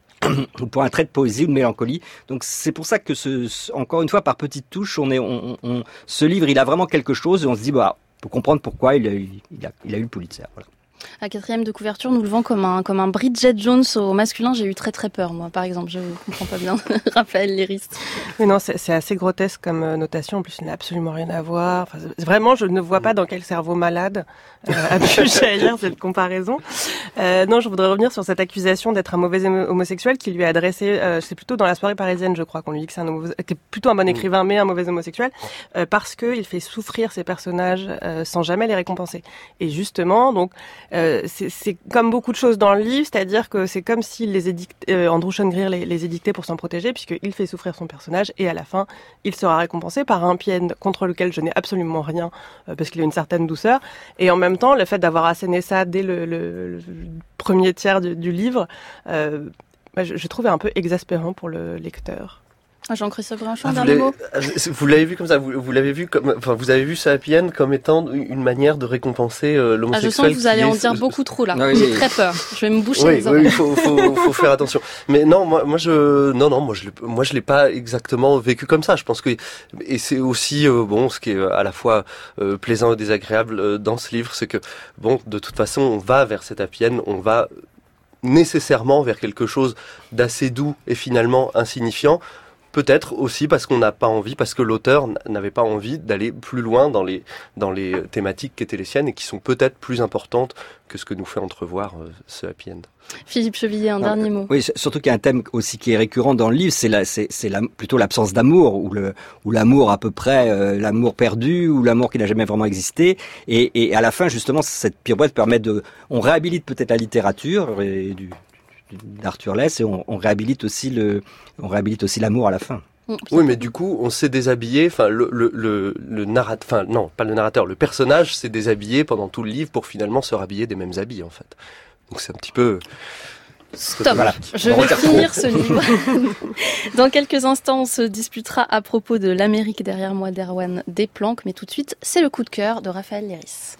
ou pour un trait de poésie ou de mélancolie. Donc c'est pour ça que, ce, ce, encore une fois, par petites touches, on est, on, on, on, ce livre, il a vraiment quelque chose, et on se dit, bah, on peut comprendre pourquoi il a, il a, il a eu le Pulitzer. Voilà. La quatrième de couverture nous le vend comme un, comme un Bridget Jones au masculin. J'ai eu très très peur, moi, par exemple. Je comprends pas bien Raphaël Léris. Mais non, c'est, c'est assez grotesque comme notation. En plus, il n'a absolument rien à voir. Enfin, vraiment, je ne vois pas dans quel cerveau malade euh, a pu jaillir cette comparaison. Euh, non, je voudrais revenir sur cette accusation d'être un mauvais homosexuel qui lui est adressée, euh, c'est plutôt dans La Soirée parisienne, je crois, qu'on lui dit que c'est un homo- qui est plutôt un bon écrivain, mais un mauvais homosexuel, euh, parce qu'il fait souffrir ses personnages euh, sans jamais les récompenser. Et justement, donc, euh, c'est, c'est comme beaucoup de choses dans le livre, c'est-à-dire que c'est comme s'il les édicte, euh, Andrew Sean Greer les, les édictait pour s'en protéger, puisqu'il fait souffrir son personnage, et à la fin, il sera récompensé par un pied contre lequel je n'ai absolument rien, euh, parce qu'il a une certaine douceur. Et en même temps, le fait d'avoir asséné ça dès le, le, le premier tiers du, du livre, euh, bah, je, je trouvais un peu exaspérant pour le lecteur. Jean-Christophe Grinchon, ah, dernier mot. Vous l'avez vu comme ça, vous, vous l'avez vu comme, enfin, vous avez vu ce happy end comme étant une manière de récompenser euh, l'homosexuel. Ah, je sens que vous allez en dire est... beaucoup trop là. Oui, J'ai très peur. Je vais me boucher oui, les oreilles. Oui, il faut, faut, faut faire attention. Mais non, moi, moi je, non, non, moi je, moi je l'ai pas exactement vécu comme ça. Je pense que, et c'est aussi euh, bon, ce qui est à la fois euh, plaisant et désagréable euh, dans ce livre, c'est que bon, de toute façon, on va vers cet happy end, on va nécessairement vers quelque chose d'assez doux et finalement insignifiant. Peut-être aussi parce qu'on n'a pas envie, parce que l'auteur n'avait pas envie d'aller plus loin dans les dans les thématiques qui étaient les siennes et qui sont peut-être plus importantes que ce que nous fait entrevoir euh, ce happy end. Philippe Chevillier, un ah, dernier mot. Oui, surtout qu'il y a un thème aussi qui est récurrent dans le livre, c'est la, c'est, c'est la, plutôt l'absence d'amour, ou le, ou l'amour à peu près, euh, l'amour perdu, ou l'amour qui n'a jamais vraiment existé. Et, et à la fin, justement, cette pirouette permet de, on réhabilite peut-être la littérature et du d'Arthur Less et on, on réhabilite aussi le, on réhabilite aussi l'amour à la fin. Oui, mais du coup, on s'est déshabillé. Enfin, le le le, le narrateur, enfin non, pas le narrateur, le personnage s'est déshabillé pendant tout le livre pour finalement se rhabiller des mêmes habits en fait. Donc c'est un petit peu. Stop. Voilà. Je vais finir ce livre. Dans quelques instants, on se disputera à propos de l'Amérique derrière moi d'Erwan Desplanques, mais tout de suite, c'est le coup de cœur de Raphaël Léris.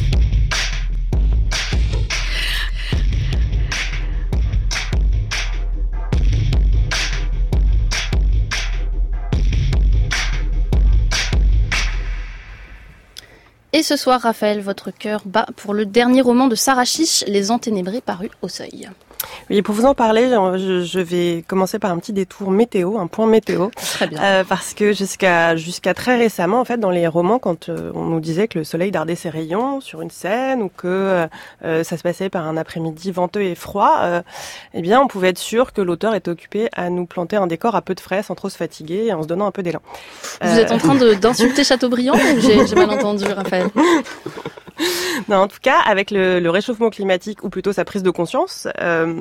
Et ce soir, Raphaël, votre cœur bat pour le dernier roman de Sarah Chiche, Les Enténébrés, paru au Seuil. Oui, pour vous en parler, je, je vais commencer par un petit détour météo, un point météo. Très bien. Euh, parce que jusqu'à jusqu'à très récemment, en fait, dans les romans, quand euh, on nous disait que le soleil dardait ses rayons sur une scène ou que euh, ça se passait par un après-midi venteux et froid, euh, eh bien, on pouvait être sûr que l'auteur était occupé à nous planter un décor à peu de frais, sans trop se fatiguer et en se donnant un peu d'élan. Vous euh... êtes en train de, d'insulter Chateaubriand ou j'ai, j'ai mal entendu, Raphaël? Non, en tout cas, avec le, le réchauffement climatique, ou plutôt sa prise de conscience, euh,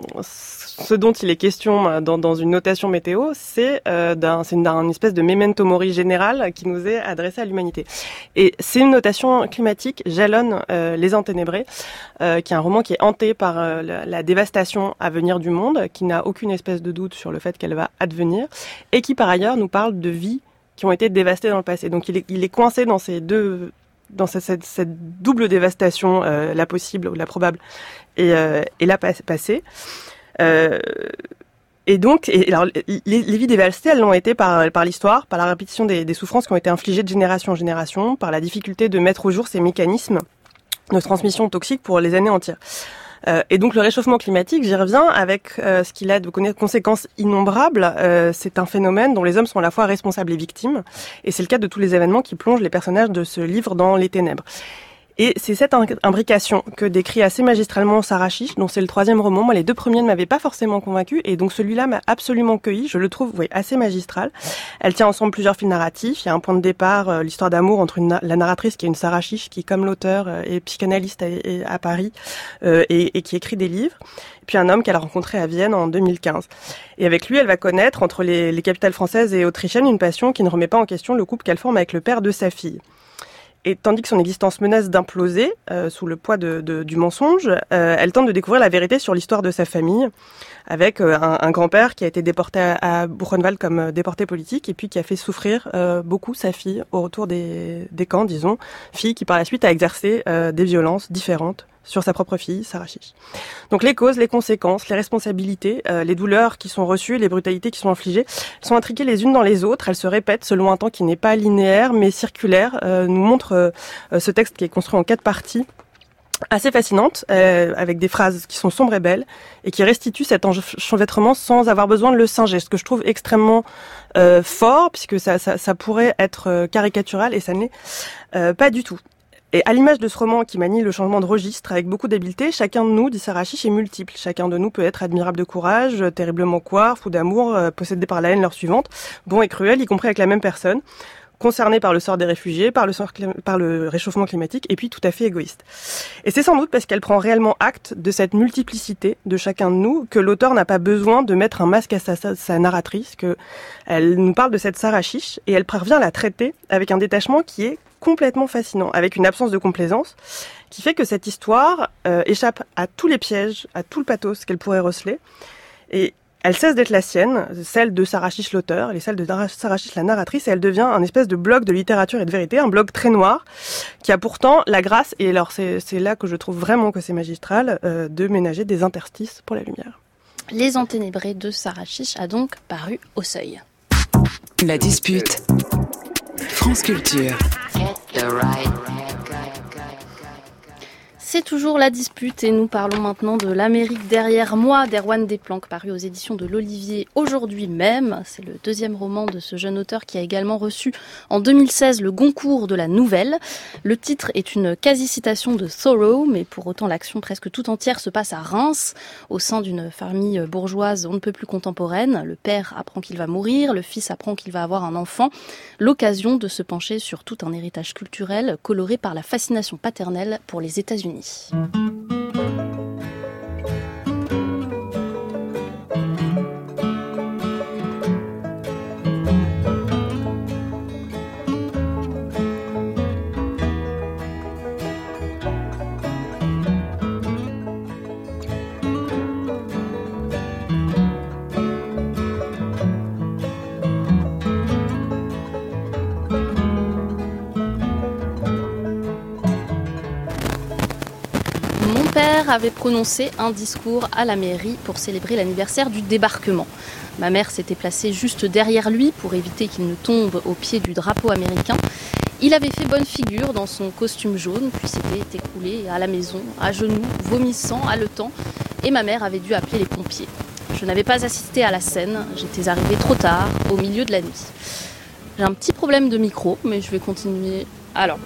ce dont il est question dans, dans une notation météo, c'est, euh, d'un, c'est une, une espèce de memento mori général qui nous est adressé à l'humanité. Et c'est une notation climatique, jalonne euh, Les Enténébrés, euh, qui est un roman qui est hanté par euh, la, la dévastation à venir du monde, qui n'a aucune espèce de doute sur le fait qu'elle va advenir, et qui par ailleurs nous parle de vies qui ont été dévastées dans le passé. Donc il est, il est coincé dans ces deux... dans cette, cette, cette double dévastation, euh, la possible ou la probable, et, euh, et la passée. Euh, et donc, et, alors, les, les vies dévastées, elles l'ont été par, par l'histoire, par la répétition des, des souffrances qui ont été infligées de génération en génération, par la difficulté de mettre au jour ces mécanismes de transmission toxique pour les années entières. Euh, et donc le réchauffement climatique, j'y reviens, avec euh, ce qu'il a de conséquences innombrables. Euh, c'est un phénomène dont les hommes sont à la fois responsables et victimes. Et c'est le cas de tous les événements qui plongent les personnages de ce livre dans les ténèbres. Et c'est cette imbrication que décrit assez magistralement Sarah Chiche, dont c'est le troisième roman. Moi, les deux premiers ne m'avaient pas forcément convaincue, et donc celui-là m'a absolument cueilli. Je le trouve, oui, assez magistral. Elle tient ensemble plusieurs fils narratifs. Il y a un point de départ, euh, l'histoire d'amour entre une, la narratrice qui est une Sarah Chiche, qui, comme l'auteur, euh, est psychanalyste à, à Paris euh, et, et qui écrit des livres. Et puis un homme qu'elle a rencontré à Vienne en deux mille quinze. Et avec lui, elle va connaître, entre les, les capitales françaises et autrichiennes, une passion qui ne remet pas en question le couple qu'elle forme avec le père de sa fille. Et tandis que son existence menace d'imploser euh, sous le poids de, de, du mensonge, euh, elle tente de découvrir la vérité sur l'histoire de sa famille, avec euh, un, un grand-père qui a été déporté à, à Buchenwald comme euh, déporté politique, et puis qui a fait souffrir euh, beaucoup sa fille au retour des, des camps, disons, fille qui par la suite a exercé euh, des violences différentes sur sa propre fille, Sarah Chiche. Donc les causes, les conséquences, les responsabilités, euh, les douleurs qui sont reçues, les brutalités qui sont infligées, elles sont intriquées les unes dans les autres, elles se répètent selon un temps qui n'est pas linéaire mais circulaire, euh, nous montre euh, ce texte qui est construit en quatre parties. assez fascinante, euh, avec des phrases qui sont sombres et belles, et qui restituent cet enchevêtrement sans avoir besoin de le singer, ce que je trouve extrêmement euh, fort, puisque ça, ça, ça pourrait être caricatural, et ça ne l'est euh, pas du tout. Et à l'image de ce roman qui manie le changement de registre avec beaucoup d'habileté, chacun de nous, dit Sarah Chiche, est multiple. Chacun de nous peut être admirable de courage, terriblement couard, fou d'amour, euh, possédé par la haine l'heure suivante, bon et cruel, y compris avec la même personne, concerné par le sort des réfugiés, par le, sort, par le réchauffement climatique, et puis tout à fait égoïste. Et c'est sans doute parce qu'elle prend réellement acte de cette multiplicité de chacun de nous que l'auteur n'a pas besoin de mettre un masque à sa, sa, sa narratrice, que elle nous parle de cette Sarah Chiche, et elle parvient à la traiter avec un détachement qui est complètement fascinant, avec une absence de complaisance, qui fait que cette histoire euh, échappe à tous les pièges, à tout le pathos qu'elle pourrait receler, et elle cesse d'être la sienne, celle de Sarah Chiche l'auteur, et celle de Sarah Chiche la narratrice, et elle devient un espèce de blog de littérature et de vérité, un blog très noir, qui a pourtant la grâce, et alors c'est, c'est là que je trouve vraiment que c'est magistral, euh, de ménager des interstices pour la lumière. Les Enténébrés de Sarah Chiche a donc paru au Seuil. La dispute. France Culture. C'est toujours la dispute et nous parlons maintenant de l'Amérique derrière moi d'Erwan Desplanques, paru aux éditions de l'Olivier aujourd'hui même. C'est le deuxième roman de ce jeune auteur qui a également reçu en deux mille seize le Goncourt de la Nouvelle. Le titre est une quasi-citation de Thoreau, mais pour autant l'action presque tout entière se passe à Reims, au sein d'une famille bourgeoise on ne peut plus contemporaine. Le père apprend qu'il va mourir, le fils apprend qu'il va avoir un enfant. L'occasion de se pencher sur tout un héritage culturel coloré par la fascination paternelle pour les États-Unis. Mon père avait prononcé un discours à la mairie pour célébrer l'anniversaire du débarquement. Ma mère s'était placée juste derrière lui pour éviter qu'il ne tombe au pied du drapeau américain. Il avait fait bonne figure dans son costume jaune, puis s'était écroulé à la maison, à genoux, vomissant, haletant, et ma mère avait dû appeler les pompiers. Je n'avais pas assisté à la scène, j'étais arrivée trop tard, au milieu de la nuit. J'ai un petit problème de micro, mais je vais continuer. Alors...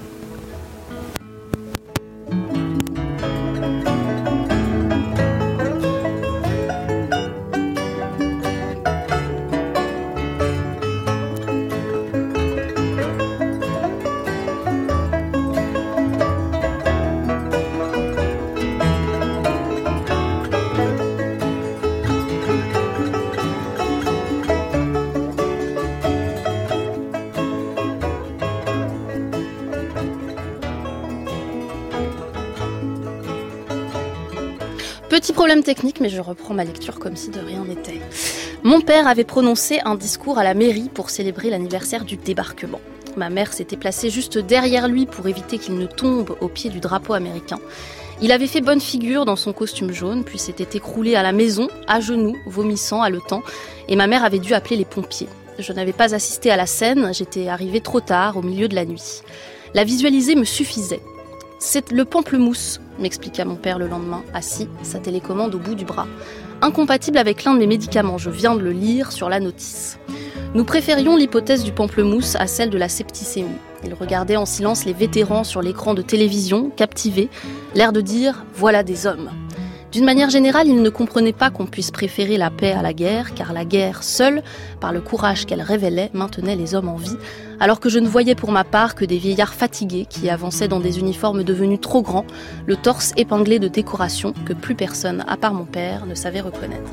Petit problème technique, mais je reprends ma lecture comme si de rien n'était. Mon père avait prononcé un discours à la mairie pour célébrer l'anniversaire du débarquement. Ma mère s'était placée juste derrière lui pour éviter qu'il ne tombe au pied du drapeau américain. Il avait fait bonne figure dans son costume jaune, puis s'était écroulé à la maison, à genoux, vomissant, haletant, et ma mère avait dû appeler les pompiers. Je n'avais pas assisté à la scène, j'étais arrivée trop tard, au milieu de la nuit. La visualiser me suffisait. C'est le pamplemousse, m'expliqua mon père le lendemain, assis, sa télécommande au bout du bras. Incompatible avec l'un de mes médicaments, je viens de le lire sur la notice. Nous préférions l'hypothèse du pamplemousse à celle de la septicémie. Il regardait en silence les vétérans sur l'écran de télévision, captivés, l'air de dire « voilà des hommes ». D'une manière générale, il ne comprenait pas qu'on puisse préférer la paix à la guerre, car la guerre, seule, par le courage qu'elle révélait, maintenait les hommes en vie, alors que je ne voyais pour ma part que des vieillards fatigués qui avançaient dans des uniformes devenus trop grands, le torse épinglé de décorations que plus personne, à part mon père, ne savait reconnaître.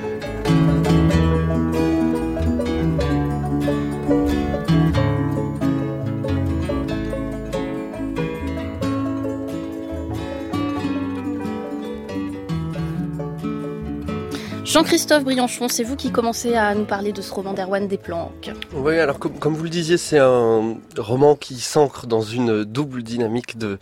Jean-Christophe Brianchon, c'est vous qui commencez à nous parler de ce roman d'Erwan Desplanques. Oui, alors comme, comme vous le disiez, c'est un roman qui s'ancre dans une double dynamique de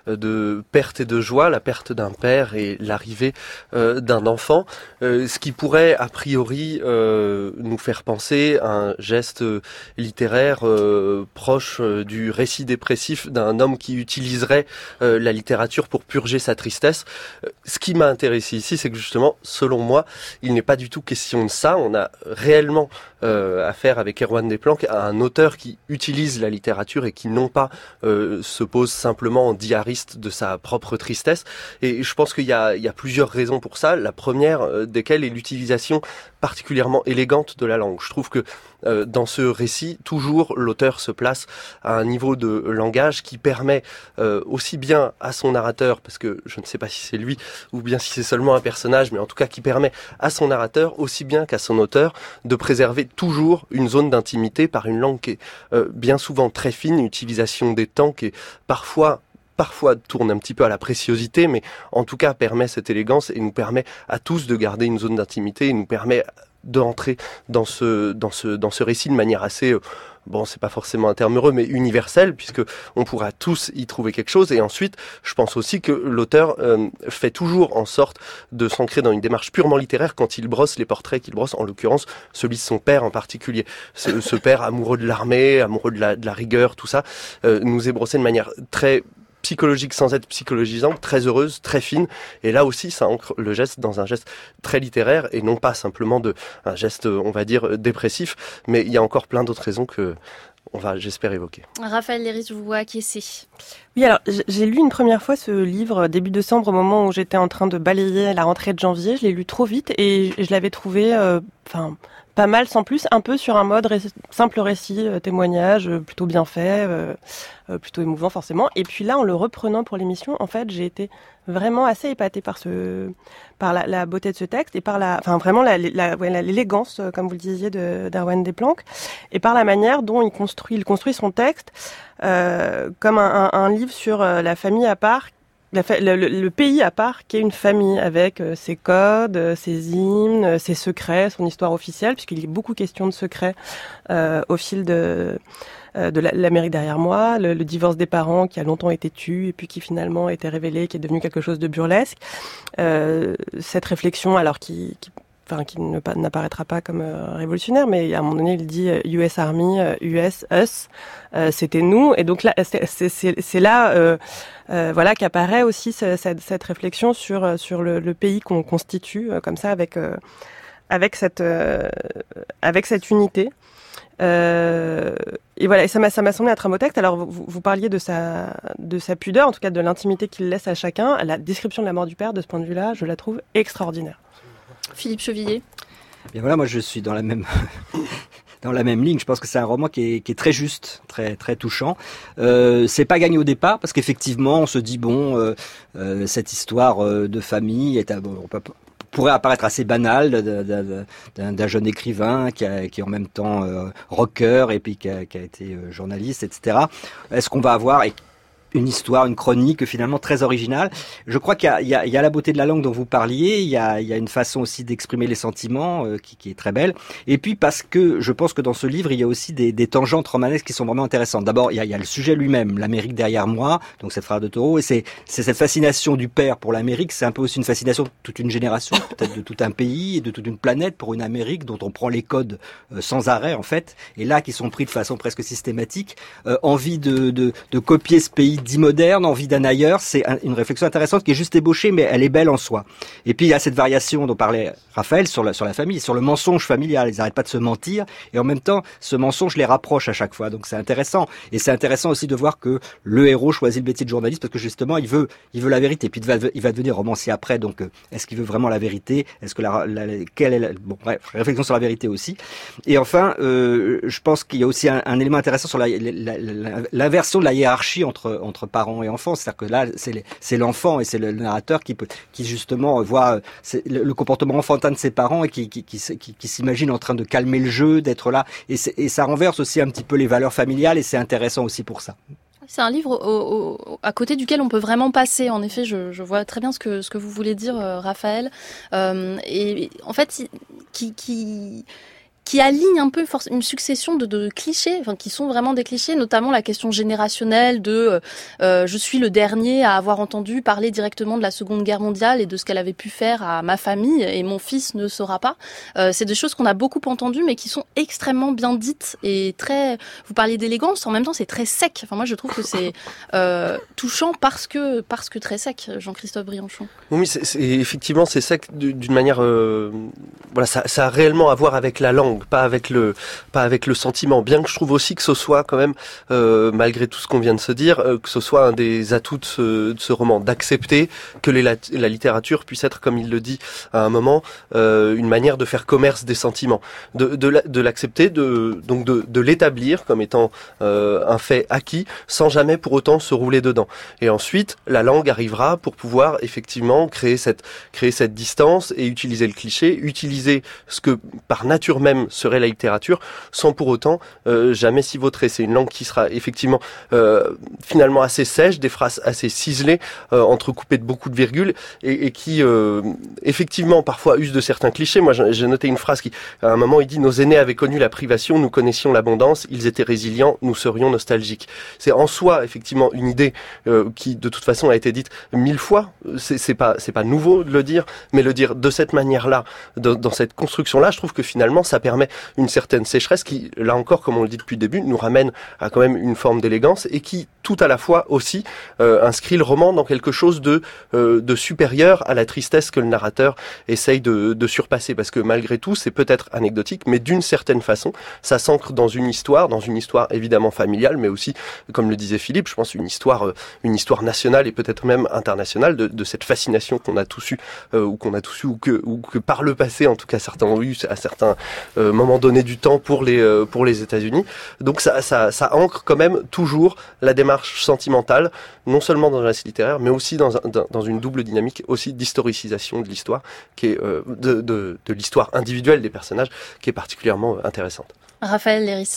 de perte et de joie, la perte d'un père et l'arrivée euh, d'un enfant, euh, ce qui pourrait a priori euh, nous faire penser à un geste littéraire euh, proche euh, du récit dépressif d'un homme qui utiliserait euh, la littérature pour purger sa tristesse. Euh, ce qui m'a intéressé ici, c'est que justement, selon moi, il n'est pas du tout question de ça. On a réellement euh, affaire avec Erwan Desplanques à un auteur qui utilise la littérature et qui non pas euh, se pose simplement en diariste de sa propre tristesse. Et je pense qu'il y a, il y a plusieurs raisons pour ça. La première euh, desquelles est l'utilisation particulièrement élégante de la langue. Je trouve que euh, dans ce récit, toujours l'auteur se place à un niveau de langage qui permet euh, aussi bien à son narrateur, parce que je ne sais pas si c'est lui ou bien si c'est seulement un personnage, mais en tout cas qui permet à son narrateur aussi bien qu'à son auteur de préserver toujours une zone d'intimité par une langue qui est euh, bien souvent très fine, une utilisation des temps qui est parfois parfois tourne un petit peu à la préciosité, mais en tout cas permet cette élégance et nous permet à tous de garder une zone d'intimité et nous permet d'entrer dans ce, dans ce, dans ce récit de manière assez, euh, bon, c'est pas forcément un terme heureux, mais universel, puisque on pourra tous y trouver quelque chose. Et ensuite, je pense aussi que l'auteur euh, fait toujours en sorte de s'ancrer dans une démarche purement littéraire quand il brosse les portraits qu'il brosse, en l'occurrence celui de son père en particulier. Ce, ce père amoureux de l'armée, amoureux de la, de la rigueur, tout ça, euh, nous est brossé de manière très psychologique sans être psychologisante, très heureuse, très fine. Et là aussi, ça ancre le geste dans un geste très littéraire et non pas simplement de un geste, on va dire, dépressif. Mais il y a encore plein d'autres raisons que on va, j'espère, évoquer. Raphaël Léris, je vous vois acquiescer. Oui, alors j'ai lu une première fois ce livre début décembre, au moment où j'étais en train de balayer la rentrée de janvier. Je l'ai lu trop vite et je l'avais trouvé, enfin. Euh, pas mal sans plus, un peu sur un mode ré- simple récit, euh, témoignage, euh, plutôt bien fait, euh, euh, plutôt émouvant forcément. Et puis là, en le reprenant pour l'émission, en fait, j'ai été vraiment assez épatée par ce, par la, la beauté de ce texte et par la, enfin vraiment la, la, ouais, l'élégance, euh, comme vous le disiez, de d'Erwan Desplanques, et par la manière dont il construit, il construit son texte euh, comme un, un, un livre sur euh, la famille à part. La fa- le, le, le pays à part qui est une famille avec euh, ses codes, euh, ses hymnes, euh, ses secrets, son histoire officielle, puisqu'il y a beaucoup question de secrets euh, au fil de, euh, de la, l'Amérique derrière moi, le, le divorce des parents qui a longtemps été tu et puis qui finalement a été révélé, qui est devenu quelque chose de burlesque. Euh, cette réflexion, alors qui, qui enfin qui ne pas, n'apparaîtra pas comme euh, révolutionnaire, mais à un moment donné il dit euh, U S Army, euh, U S Us, euh, c'était nous, et donc là c'est, c'est, c'est, c'est là euh, euh, voilà qu'apparaît aussi ce, cette, cette réflexion sur sur le, le pays qu'on constitue euh, comme ça avec euh, avec cette euh, avec cette unité. Euh, et voilà, et ça m'a ça m'a semblé être un beau texte. Alors vous, vous parliez de sa de sa pudeur, en tout cas de l'intimité qu'il laisse à chacun. La description de la mort du père, de ce point de vue-là, je la trouve extraordinaire. Philippe Chevillier. Bien voilà, moi je suis dans la même dans la même ligne. Je pense que c'est un roman qui est, qui est très juste, très très touchant. Euh, c'est pas gagné au départ parce qu'effectivement on se dit bon, euh, euh, cette histoire euh, de famille est, bon, on peut, pourrait apparaître assez banale d'un, d'un jeune écrivain qui, a, qui est en même temps euh, rocker et puis qui a, qui a été euh, journaliste, et cetera. Est-ce qu'on va avoir une histoire, une chronique finalement très originale. Je crois qu'il y a, il y a, il y a la beauté de la langue dont vous parliez, il y a, il y a une façon aussi d'exprimer les sentiments euh, qui, qui est très belle. Et puis parce que je pense que dans ce livre, il y a aussi des, des tangentes romanesques qui sont vraiment intéressantes. D'abord, il y a, il y a le sujet lui-même, l'Amérique derrière moi, donc cette phrase de Thoreau, et c'est, c'est cette fascination du père pour l'Amérique, c'est un peu aussi une fascination de toute une génération, peut-être de tout un pays et de toute une planète pour une Amérique dont on prend les codes euh, sans arrêt en fait, et là qui sont pris de façon presque systématique. Euh, envie de, de, de copier ce pays dit moderne, envie d'un ailleurs, c'est un, une réflexion intéressante qui est juste ébauchée, mais elle est belle en soi. Et puis il y a cette variation dont parlait Raphaël sur la, sur la famille, sur le mensonge familial. Ils n'arrêtent pas de se mentir, et en même temps, ce mensonge les rapproche à chaque fois. Donc c'est intéressant. Et c'est intéressant aussi de voir que le héros choisit le métier de journaliste parce que justement, il veut, il veut la vérité. Puis il va, il va devenir romancier après. Donc est-ce qu'il veut vraiment la vérité? Est-ce que la, la, quelle est la, bon, bref, réflexion sur la vérité aussi. Et enfin, euh, je pense qu'il y a aussi un, un élément intéressant sur la, la, la, l'inversion de la hiérarchie entre entre parents et enfants. C'est-à-dire que là, c'est, les, c'est l'enfant et c'est le narrateur qui peut, qui justement voit c'est le, le comportement enfantin de ses parents et qui, qui, qui, qui, qui s'imagine en train de calmer le jeu, d'être là. Et, c'est, et ça renverse aussi un petit peu les valeurs familiales et c'est intéressant aussi pour ça. C'est un livre au, au, à côté duquel on peut vraiment passer. En effet, je, je vois très bien ce que, ce que vous voulez dire, euh, Raphaël. Euh, et en fait, qui, qui, qui aligne un peu une succession de, de clichés, enfin qui sont vraiment des clichés, notamment la question générationnelle de euh, je suis le dernier à avoir entendu parler directement de la Seconde Guerre mondiale et de ce qu'elle avait pu faire à ma famille et mon fils ne saura pas. Euh, c'est des choses qu'on a beaucoup entendues mais qui sont extrêmement bien dites et très. Vous parliez d'élégance, en même temps c'est très sec. Enfin moi je trouve que c'est euh, touchant parce que parce que très sec. Jean-Christophe Briançon. Oui, c'est, c'est, effectivement c'est sec d'une manière. Euh, voilà, ça, ça a réellement à voir avec la langue. Pas avec le, pas avec le sentiment. Bien que je trouve aussi que ce soit quand même, euh, malgré tout ce qu'on vient de se dire, euh, que ce soit un des atouts de ce, de ce roman, d'accepter que les, la, la littérature puisse être, comme il le dit à un moment, euh, une manière de faire commerce des sentiments, de, de, de l'accepter, de, donc de, de l'établir comme étant euh, un fait acquis, sans jamais pour autant se rouler dedans. Et ensuite, la langue arrivera pour pouvoir effectivement créer cette, créer cette distance et utiliser le cliché, utiliser ce que par nature même serait la littérature, sans pour autant euh, jamais s'y vautrer. C'est une langue qui sera effectivement euh, finalement assez sèche, des phrases assez ciselées, euh, entrecoupées de beaucoup de virgules, et, et qui euh, effectivement parfois use de certains clichés. Moi j'ai noté une phrase qui, à un moment, il dit « Nos aînés avaient connu la privation, nous connaissions l'abondance, ils étaient résilients, nous serions nostalgiques ». C'est en soi effectivement une idée euh, qui de toute façon a été dite mille fois. C'est, c'est pas c'est pas nouveau de le dire, mais le dire de cette manière-là, de, dans cette construction-là, je trouve que finalement ça permet une certaine sécheresse qui, là encore, comme on le dit depuis le début, nous ramène à quand même une forme d'élégance et qui, tout à la fois aussi, euh, inscrit le roman dans quelque chose de, euh, de supérieur à la tristesse que le narrateur essaye de, de surpasser. Parce que malgré tout, c'est peut-être anecdotique, mais d'une certaine façon, ça s'ancre dans une histoire, dans une histoire évidemment familiale, mais aussi, comme le disait Philippe, je pense une histoire, euh, une histoire nationale et peut-être même internationale de, de cette fascination qu'on a tous eu, euh, ou qu'on a tous eu, ou que, ou que par le passé, en tout cas certains ont eu à certains euh, moments donner du temps pour les euh, pour les États-Unis. Donc ça ça ça ancre quand même toujours la démarche sentimentale, non seulement dans le récit littéraire, mais aussi dans un, dans une double dynamique aussi d'historicisation de l'histoire, qui est euh, de de de l'histoire individuelle des personnages, qui est particulièrement intéressante. Raphaël Léris.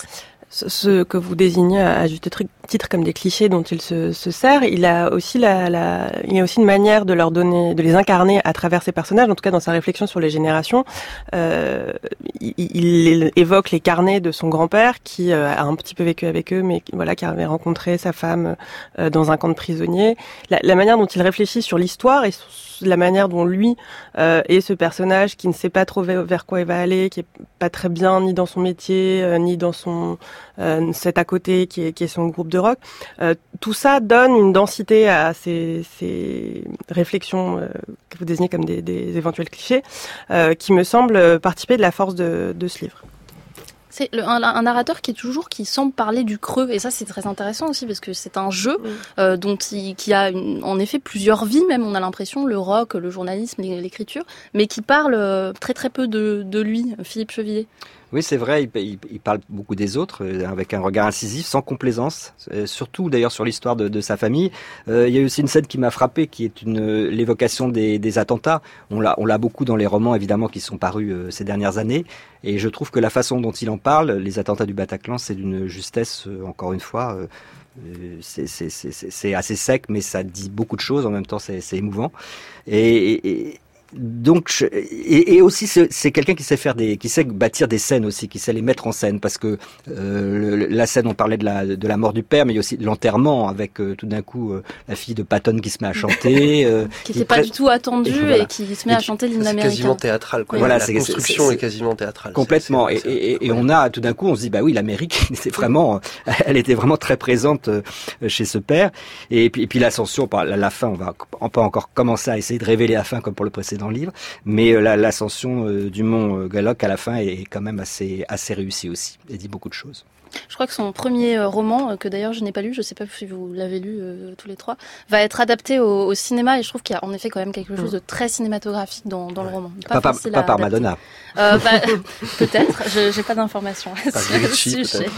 Ce que vous désignez à juste titre comme des clichés dont il se, se sert, il a aussi la, la, il y a aussi une manière de leur donner, de les incarner à travers ces personnages. En tout cas, dans sa réflexion sur les générations, euh, il, il évoque les carnets de son grand-père qui euh, a un petit peu vécu avec eux, mais voilà, qui avait rencontré sa femme euh, dans un camp de prisonniers. La, la manière dont il réfléchit sur l'histoire et sur la manière dont lui euh, est ce personnage qui ne sait pas trop vers quoi il va aller, qui est pas très bien ni dans son métier, euh, ni dans son euh, cet à côté qui est, qui est son groupe de rock. Euh, tout ça donne une densité à ces, ces réflexions euh, que vous désignez comme des, des éventuels clichés, euh, qui me semble participer de la force de, de ce livre. C'est le, un, un narrateur qui est toujours, qui semble parler du creux, et ça c'est très intéressant aussi parce que c'est un jeu mmh. euh, dont il, qui a une, en effet plusieurs vies, même on a l'impression, le rock, le journalisme, l'écriture, mais qui parle euh, très très peu de, de lui, Philippe Chevillier. Oui, c'est vrai, il, il, il parle beaucoup des autres, euh, avec un regard incisif, sans complaisance, euh, surtout d'ailleurs sur l'histoire de, de sa famille. Euh, il y a aussi une scène qui m'a frappé, qui est une, euh, l'évocation des, des attentats. On l'a, on l'a beaucoup dans les romans, évidemment, qui sont parus euh, ces dernières années. Et je trouve que la façon dont il en parle, les attentats du Bataclan, c'est d'une justesse, euh, encore une fois, euh, c'est, c'est, c'est, c'est assez sec, mais ça dit beaucoup de choses, en même temps c'est, c'est émouvant. Et... et, et donc je, et, et aussi c'est, c'est quelqu'un qui sait faire des, qui sait bâtir des scènes aussi, qui sait les mettre en scène, parce que euh, le, la scène, on parlait de la de la mort du père, mais il y a aussi de l'enterrement avec euh, tout d'un coup euh, la fille de Patton qui se met à chanter, euh, qui n'était pas pré... du tout attendue et, voilà. et qui se met et à chanter l'hymne américain. C'est quasiment théâtral, quoi. Oui. Voilà, la c'est, construction c'est, c'est, est quasiment théâtrale. Complètement. C'est, c'est, et, et, et on a tout d'un coup, on se dit bah oui, l'Amérique, c'est vraiment, elle était vraiment très présente chez ce père. Et puis, et puis l'ascension, par la, la fin, on va on peut encore commencer à essayer de révéler la fin comme pour le précédent livre. Mais la, l'ascension euh, du mont Galloc à la fin est, est quand même assez, assez réussie aussi, et dit beaucoup de choses. Je crois que son premier euh, roman, euh, que d'ailleurs je n'ai pas lu, je ne sais pas si vous l'avez lu euh, tous les trois, va être adapté au, au cinéma, et je trouve qu'il y a en effet quand même quelque chose de très cinématographique dans, dans le roman. Pas, pas, pas par Madonna. Euh, bah, peut-être, je n'ai pas d'informations sur le sujet.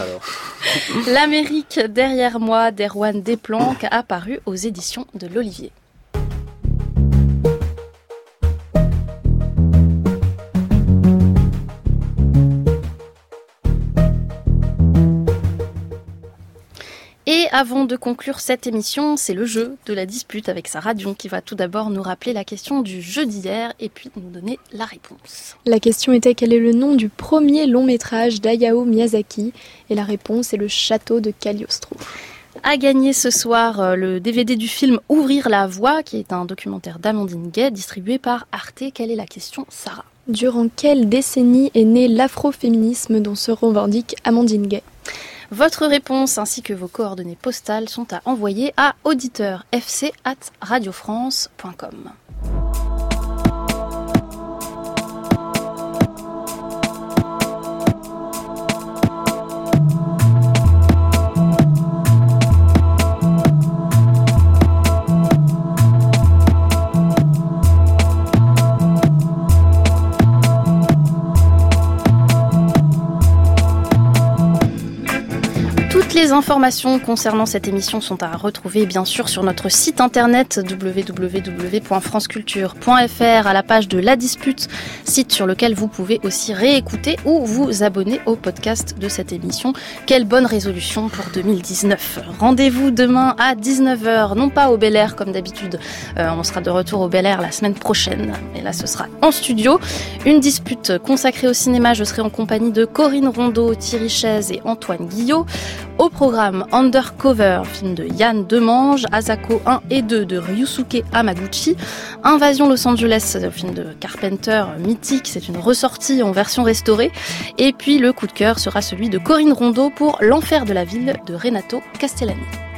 L'Amérique derrière moi d'Erwan Desplanques a paru aux éditions de l'Olivier. Et avant de conclure cette émission, c'est le jeu de la dispute avec Sarah Dion qui va tout d'abord nous rappeler la question du jeu d'hier et puis nous donner la réponse. La question était quel est le nom du premier long métrage d'Hayao Miyazaki et la réponse est le château de Cagliostro. A gagné ce soir le D V D du film Ouvrir la voie qui est un documentaire d'Amandine Gay distribué par Arte. Quelle est la question, Sarah ? Durant quelle décennie est né l'afroféminisme dont se revendique Amandine Gay ? Votre réponse ainsi que vos coordonnées postales sont à envoyer à auditeur f c arobase radio france point com. Les informations concernant cette émission sont à retrouver bien sûr sur notre site internet w w w point france culture point f r à la page de La Dispute, site sur lequel vous pouvez aussi réécouter ou vous abonner au podcast de cette émission. Quelle bonne résolution pour deux mille dix-neuf. Rendez-vous demain à dix-neuf heures, non pas au Bel Air comme d'habitude, euh, on sera de retour au Bel Air la semaine prochaine et là ce sera en studio. Une dispute consacrée au cinéma, je serai en compagnie de Corinne Rondeau, Thierry Chaise et Antoine Guillot. Au programme Undercover, film de Yann Demange, Asako un et deux de Ryusuke Hamaguchi, Invasion Los Angeles, film de Carpenter mythique, c'est une ressortie en version restaurée, et puis le coup de cœur sera celui de Corinne Rondeau pour L'Enfer de la ville de Renato Castellani.